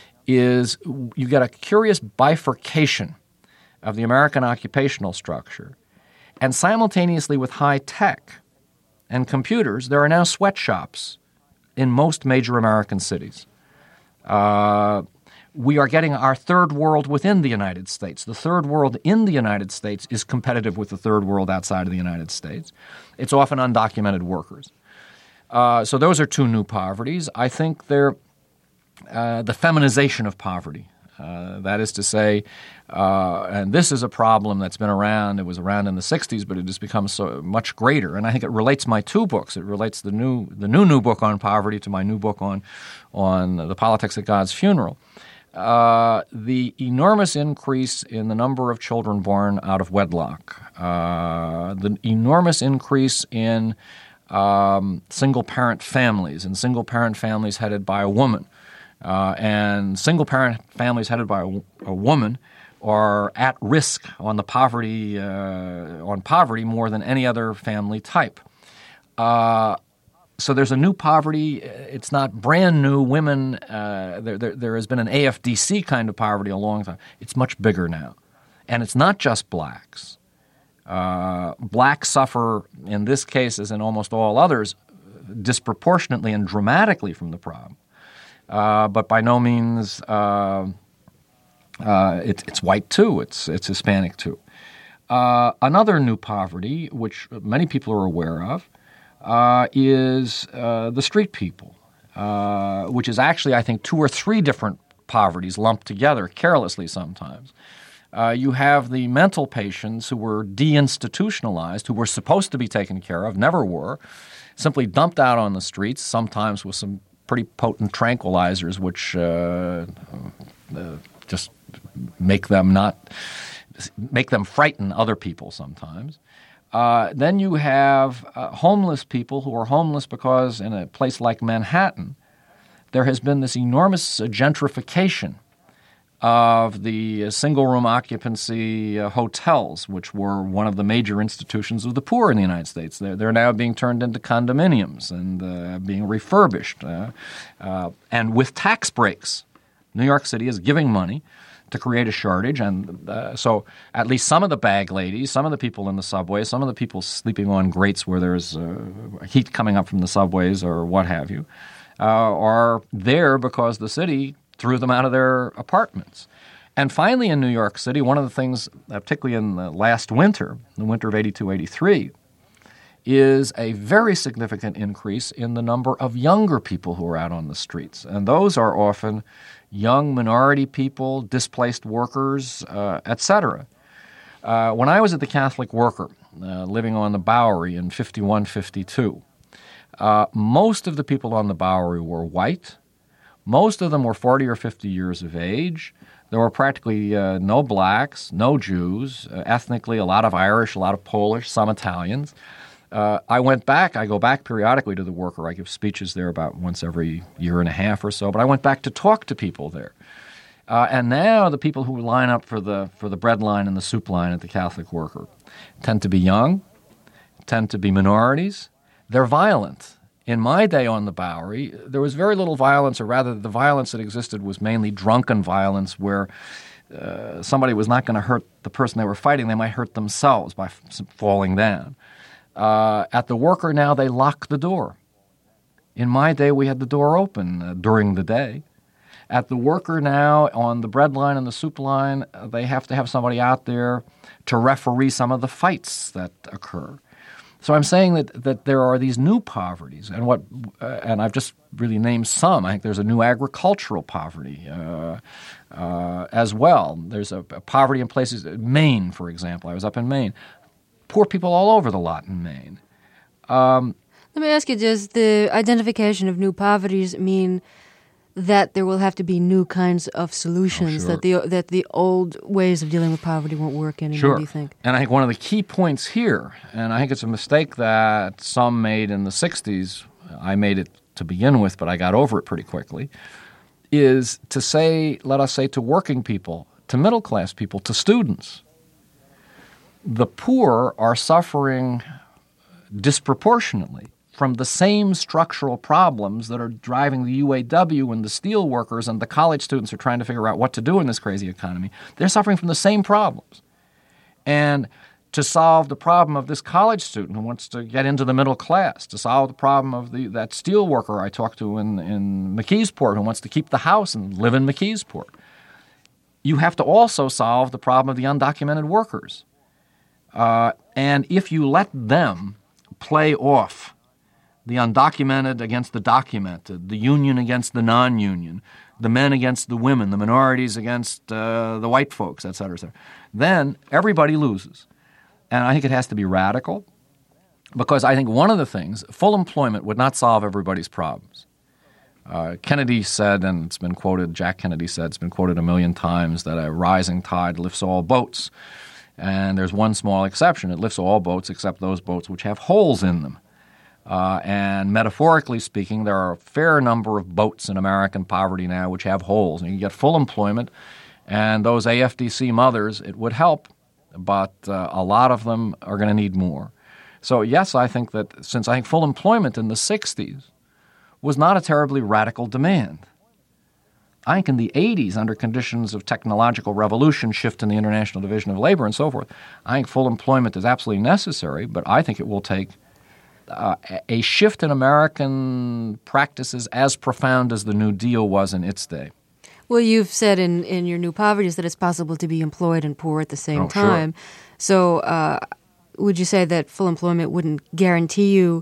is you get a curious bifurcation of the American occupational structure, and simultaneously with high tech and computers, there are now sweatshops in most major American cities. Uh, we are getting our third world within the United States. The third world in the United States is competitive with the third world outside of the United States. It's often undocumented workers. Uh, so those are two new poverties. I think they're uh, the feminization of poverty. Uh, that is to say, uh, and this is a problem that's been around. It was around in the sixties, but it has become so much greater. And I think it relates my two books. It relates the new the new new book on poverty to my new book on on the politics at God's funeral. Uh, the enormous increase in the number of children born out of wedlock, uh, the enormous increase in um, single-parent families and single-parent families headed by a woman. Uh, and single-parent families headed by a, a woman are at risk on the poverty uh, on poverty more than any other family type. Uh, so there's a new poverty. It's not brand new. Women uh, there, there there has been an A F D C kind of poverty a long time. It's much bigger now, and it's not just blacks. Uh, blacks suffer in this case, as in almost all others, disproportionately and dramatically from the problem. Uh, but by no means uh, uh, it, it's white too. It's it's Hispanic too. Uh, another new poverty, which many people are aware of, uh, is uh, the street people, uh, which is actually, I think, two or three different poverties lumped together carelessly sometimes. Uh, you have the mental patients who were deinstitutionalized, who were supposed to be taken care of, never were, simply dumped out on the streets, sometimes with some pretty potent tranquilizers, which uh, uh, just make them not make them frighten other people sometimes. Uh, then you have uh, homeless people who are homeless because in a place like Manhattan, there has been this enormous uh, gentrification of the uh, single-room occupancy uh, hotels, which were one of the major institutions of the poor in the United States. They're, they're now being turned into condominiums and uh, being refurbished. Uh, uh, and with tax breaks, New York City is giving money to create a shortage. And uh, so at least some of the bag ladies, some of the people in the subway, some of the people sleeping on grates where there's uh, heat coming up from the subways or what have you, uh, are there because the city threw them out of their apartments. And finally in New York City, one of the things, uh, particularly in the last winter, the winter of eighty-two eighty-three, is a very significant increase in the number of younger people who are out on the streets. And those are often young minority people, displaced workers, uh, et cetera. Uh, when I was at the Catholic Worker, uh, living on the Bowery in fifty-one fifty-two, uh, most of the people on the Bowery were white. Most of them were forty or fifty years of age. There were practically uh, no blacks, no Jews, uh, ethnically a lot of Irish, a lot of Polish, some Italians. Uh, I went back, I go back periodically to the Worker. I give speeches there about once every year and a half or so, but I went back to talk to people there. Uh, and now the people who line up for the for the bread line and the soup line at the Catholic Worker tend to be young, tend to be minorities. They're violent. In my day on the Bowery, there was very little violence, or rather the violence that existed was mainly drunken violence where uh, somebody was not going to hurt the person they were fighting. They might hurt themselves by f- falling down. Uh, at the Worker now, they lock the door. In my day, we had the door open uh, during the day. At the Worker now, on the bread line and the soup line, uh, they have to have somebody out there to referee some of the fights that occur. So I'm saying that, that there are these new poverties, and what, uh, and I've just really named some. I think there's a new agricultural poverty uh, uh, as well. There's a, a poverty in places, Maine, for example. I was up in Maine. Poor people all over the lot in Maine. Um, Let me ask you, does the identification of new poverties mean that there will have to be new kinds of solutions, oh, sure. that the that the old ways of dealing with poverty won't work anymore, sure. do you think? And I think one of the key points here, and I think it's a mistake that some made in the sixties, I made it to begin with, but I got over it pretty quickly, is to say, let us say, to working people, to middle-class people, to students, the poor are suffering disproportionately from the same structural problems that are driving the U A W and the steel workers and the college students who are trying to figure out what to do in this crazy economy. They're suffering from the same problems. And to solve the problem of this college student who wants to get into the middle class, to solve the problem of the that steel worker I talked to in, in McKeesport who wants to keep the house and live in McKeesport, you have to also solve the problem of the undocumented workers. Uh, and if you let them play off the undocumented against the documented, the union against the non-union, the men against the women, the minorities against uh, the white folks, et cetera, et cetera, then everybody loses. And I think it has to be radical because I think one of the things, full employment would not solve everybody's problems. Uh, Kennedy said, and it's been quoted, Jack Kennedy said, it's been quoted a million times, that a rising tide lifts all boats. And there's one small exception. It lifts all boats except those boats which have holes in them. Uh, and metaphorically speaking, there are a fair number of boats in American poverty now which have holes. And you can get full employment, and those A F D C mothers, it would help, but uh, a lot of them are going to need more. So yes, I think that since I think full employment in the sixties was not a terribly radical demand. I think in the eighties, under conditions of technological revolution, shift in the International Division of Labor and so forth, I think full employment is absolutely necessary, but I think it will take uh, a shift in American practices as profound as the New Deal was in its day. Well, you've said in, in your New Poverties that it's possible to be employed and poor at the same oh, time. Sure. So uh, would you say that full employment wouldn't guarantee you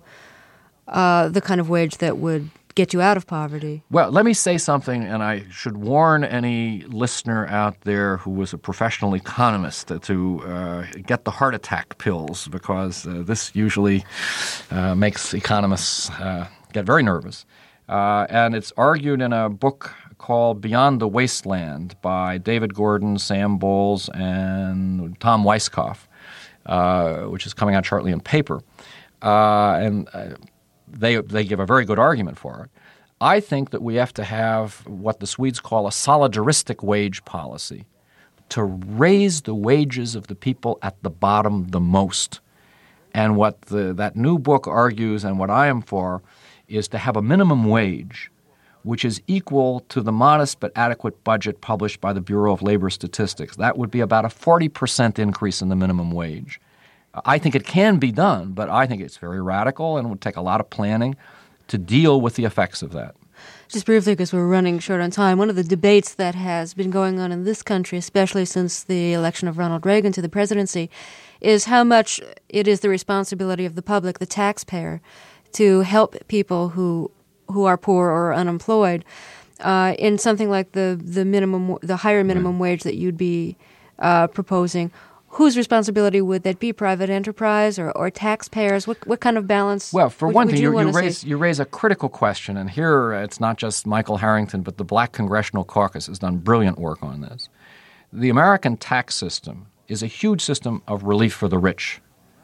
uh, the kind of wage that would get you out of poverty? Well, let me say something, and I should warn any listener out there who was a professional economist to, to uh, get the heart attack pills, because uh, this usually uh, makes economists uh, get very nervous. Uh, and it's argued in a book called Beyond the Wasteland by David Gordon, Sam Bowles, and Tom Weisskopf, uh, which is coming out shortly in paper. Uh, and uh, They they give a very good argument for it. I think that we have to have what the Swedes call a solidaristic wage policy to raise the wages of the people at the bottom the most. And what the, that new book argues and what I am for is to have a minimum wage which is equal to the modest but adequate budget published by the Bureau of Labor Statistics. That would be about a forty percent increase in the minimum wage. I think it can be done, but I think it's very radical and would take a lot of planning to deal with the effects of that. Just briefly, because we're running short on time, one of the debates that has been going on in this country, especially since the election of Ronald Reagan to the presidency, is how much it is the responsibility of the public, the taxpayer, to help people who who are poor or unemployed uh, in something like the the minimum, the higher minimum wage that you'd be uh, proposing. Whose responsibility would that be? Private enterprise or, or taxpayers? What what kind of balance? Well, for would, one would thing, you, you, you raise see? you raise a critical question, and here uh, it's not just Michael Harrington, but the Black Congressional Caucus has done brilliant work on this. The American tax system is a huge system of relief for the rich,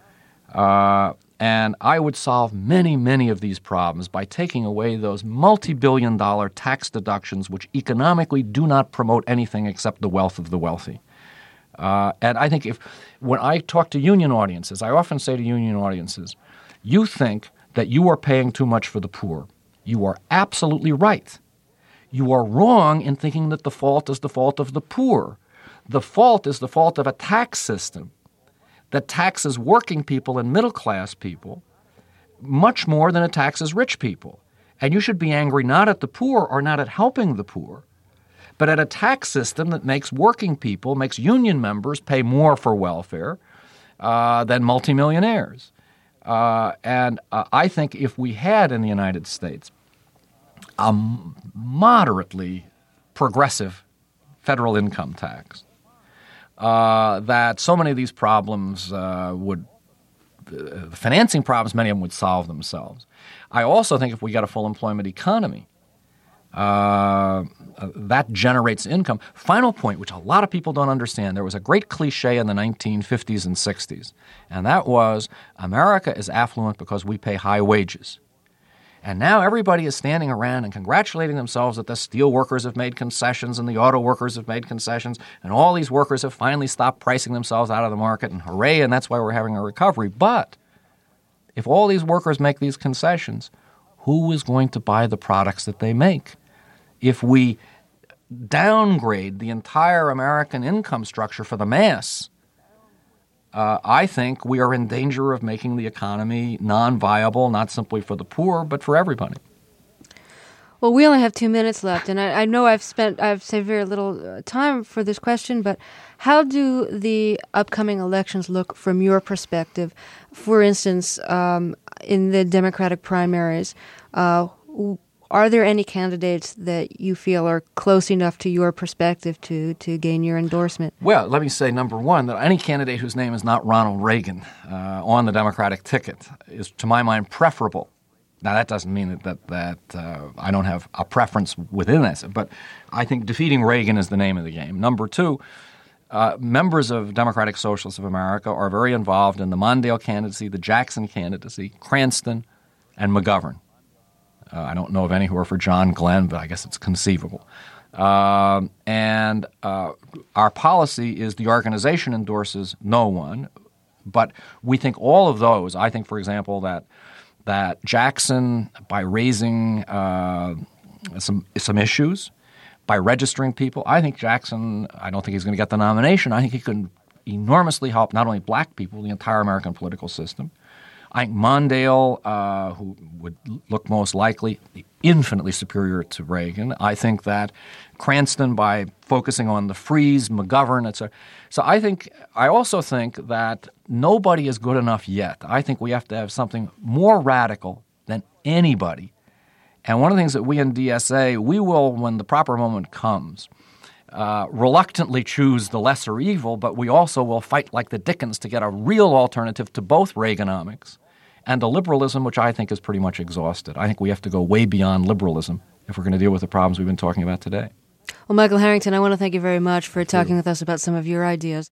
uh, and I would solve many, many of these problems by taking away those multi-billion dollar tax deductions, which economically do not promote anything except the wealth of the wealthy. Uh, and I think if when I talk to union audiences, I often say to union audiences, you think that you are paying too much for the poor. You are absolutely right. You are wrong in thinking that the fault is the fault of the poor. The fault is the fault of a tax system that taxes working people and middle-class people much more than it taxes rich people. And you should be angry not at the poor or not at helping the poor, but at a tax system that makes working people, makes union members pay more for welfare uh, than multimillionaires. Uh, and uh, I think if we had in the United States a moderately progressive federal income tax, uh, that so many of these problems uh, would the financing problems, many of them would solve themselves. I also think if we got a full employment economy, uh, that generates income. Final point, which a lot of people don't understand, there was a great cliche in the nineteen fifties and sixties, and that was America is affluent because we pay high wages. And now everybody is standing around and congratulating themselves that the steel workers have made concessions and the auto workers have made concessions and all these workers have finally stopped pricing themselves out of the market, and hooray, and that's why we're having a recovery. But if all these workers make these concessions, who is going to buy the products that they make? If we downgrade the entire American income structure for the mass, Uh, I think we are in danger of making the economy non-viable, not simply for the poor, but for everybody. Well, we only have two minutes left, and I, I know I've spent I've saved very little uh, time for this question, but how do the upcoming elections look from your perspective? For instance, um, in the Democratic primaries, uh, are there any candidates that you feel are close enough to your perspective to, to gain your endorsement? Well, let me say, number one, that any candidate whose name is not Ronald Reagan uh, on the Democratic ticket is, to my mind, preferable. Now, that doesn't mean that, that, that uh, I don't have a preference within this, but I think defeating Reagan is the name of the game. Number two, uh, members of Democratic Socialists of America are very involved in the Mondale candidacy, the Jackson candidacy, Cranston, and McGovern. Uh, I don't know of any who are for John Glenn, but I guess it's conceivable. Uh, and uh, our policy is the organization endorses no one, but we think all of those, I think, for example, that that Jackson, by raising uh, some some issues, by registering people, I think Jackson, I don't think he's going to get the nomination. I think he could enormously help not only black people, the entire American political system. I think Mondale, uh, who would look most likely, infinitely superior to Reagan. I think that Cranston, by focusing on the freeze, McGovern, et cetera. So I think I also think that nobody is good enough yet. I think we have to have something more radical than anybody. And one of the things that we in D S A, we will, when the proper moment comes, Uh, reluctantly choose the lesser evil, but we also will fight like the Dickens to get a real alternative to both Reaganomics and a liberalism which I think is pretty much exhausted. I think we have to go way beyond liberalism if we're going to deal with the problems we've been talking about today. Well, Michael Harrington, I want to thank you very much for talking with us about some of your ideas.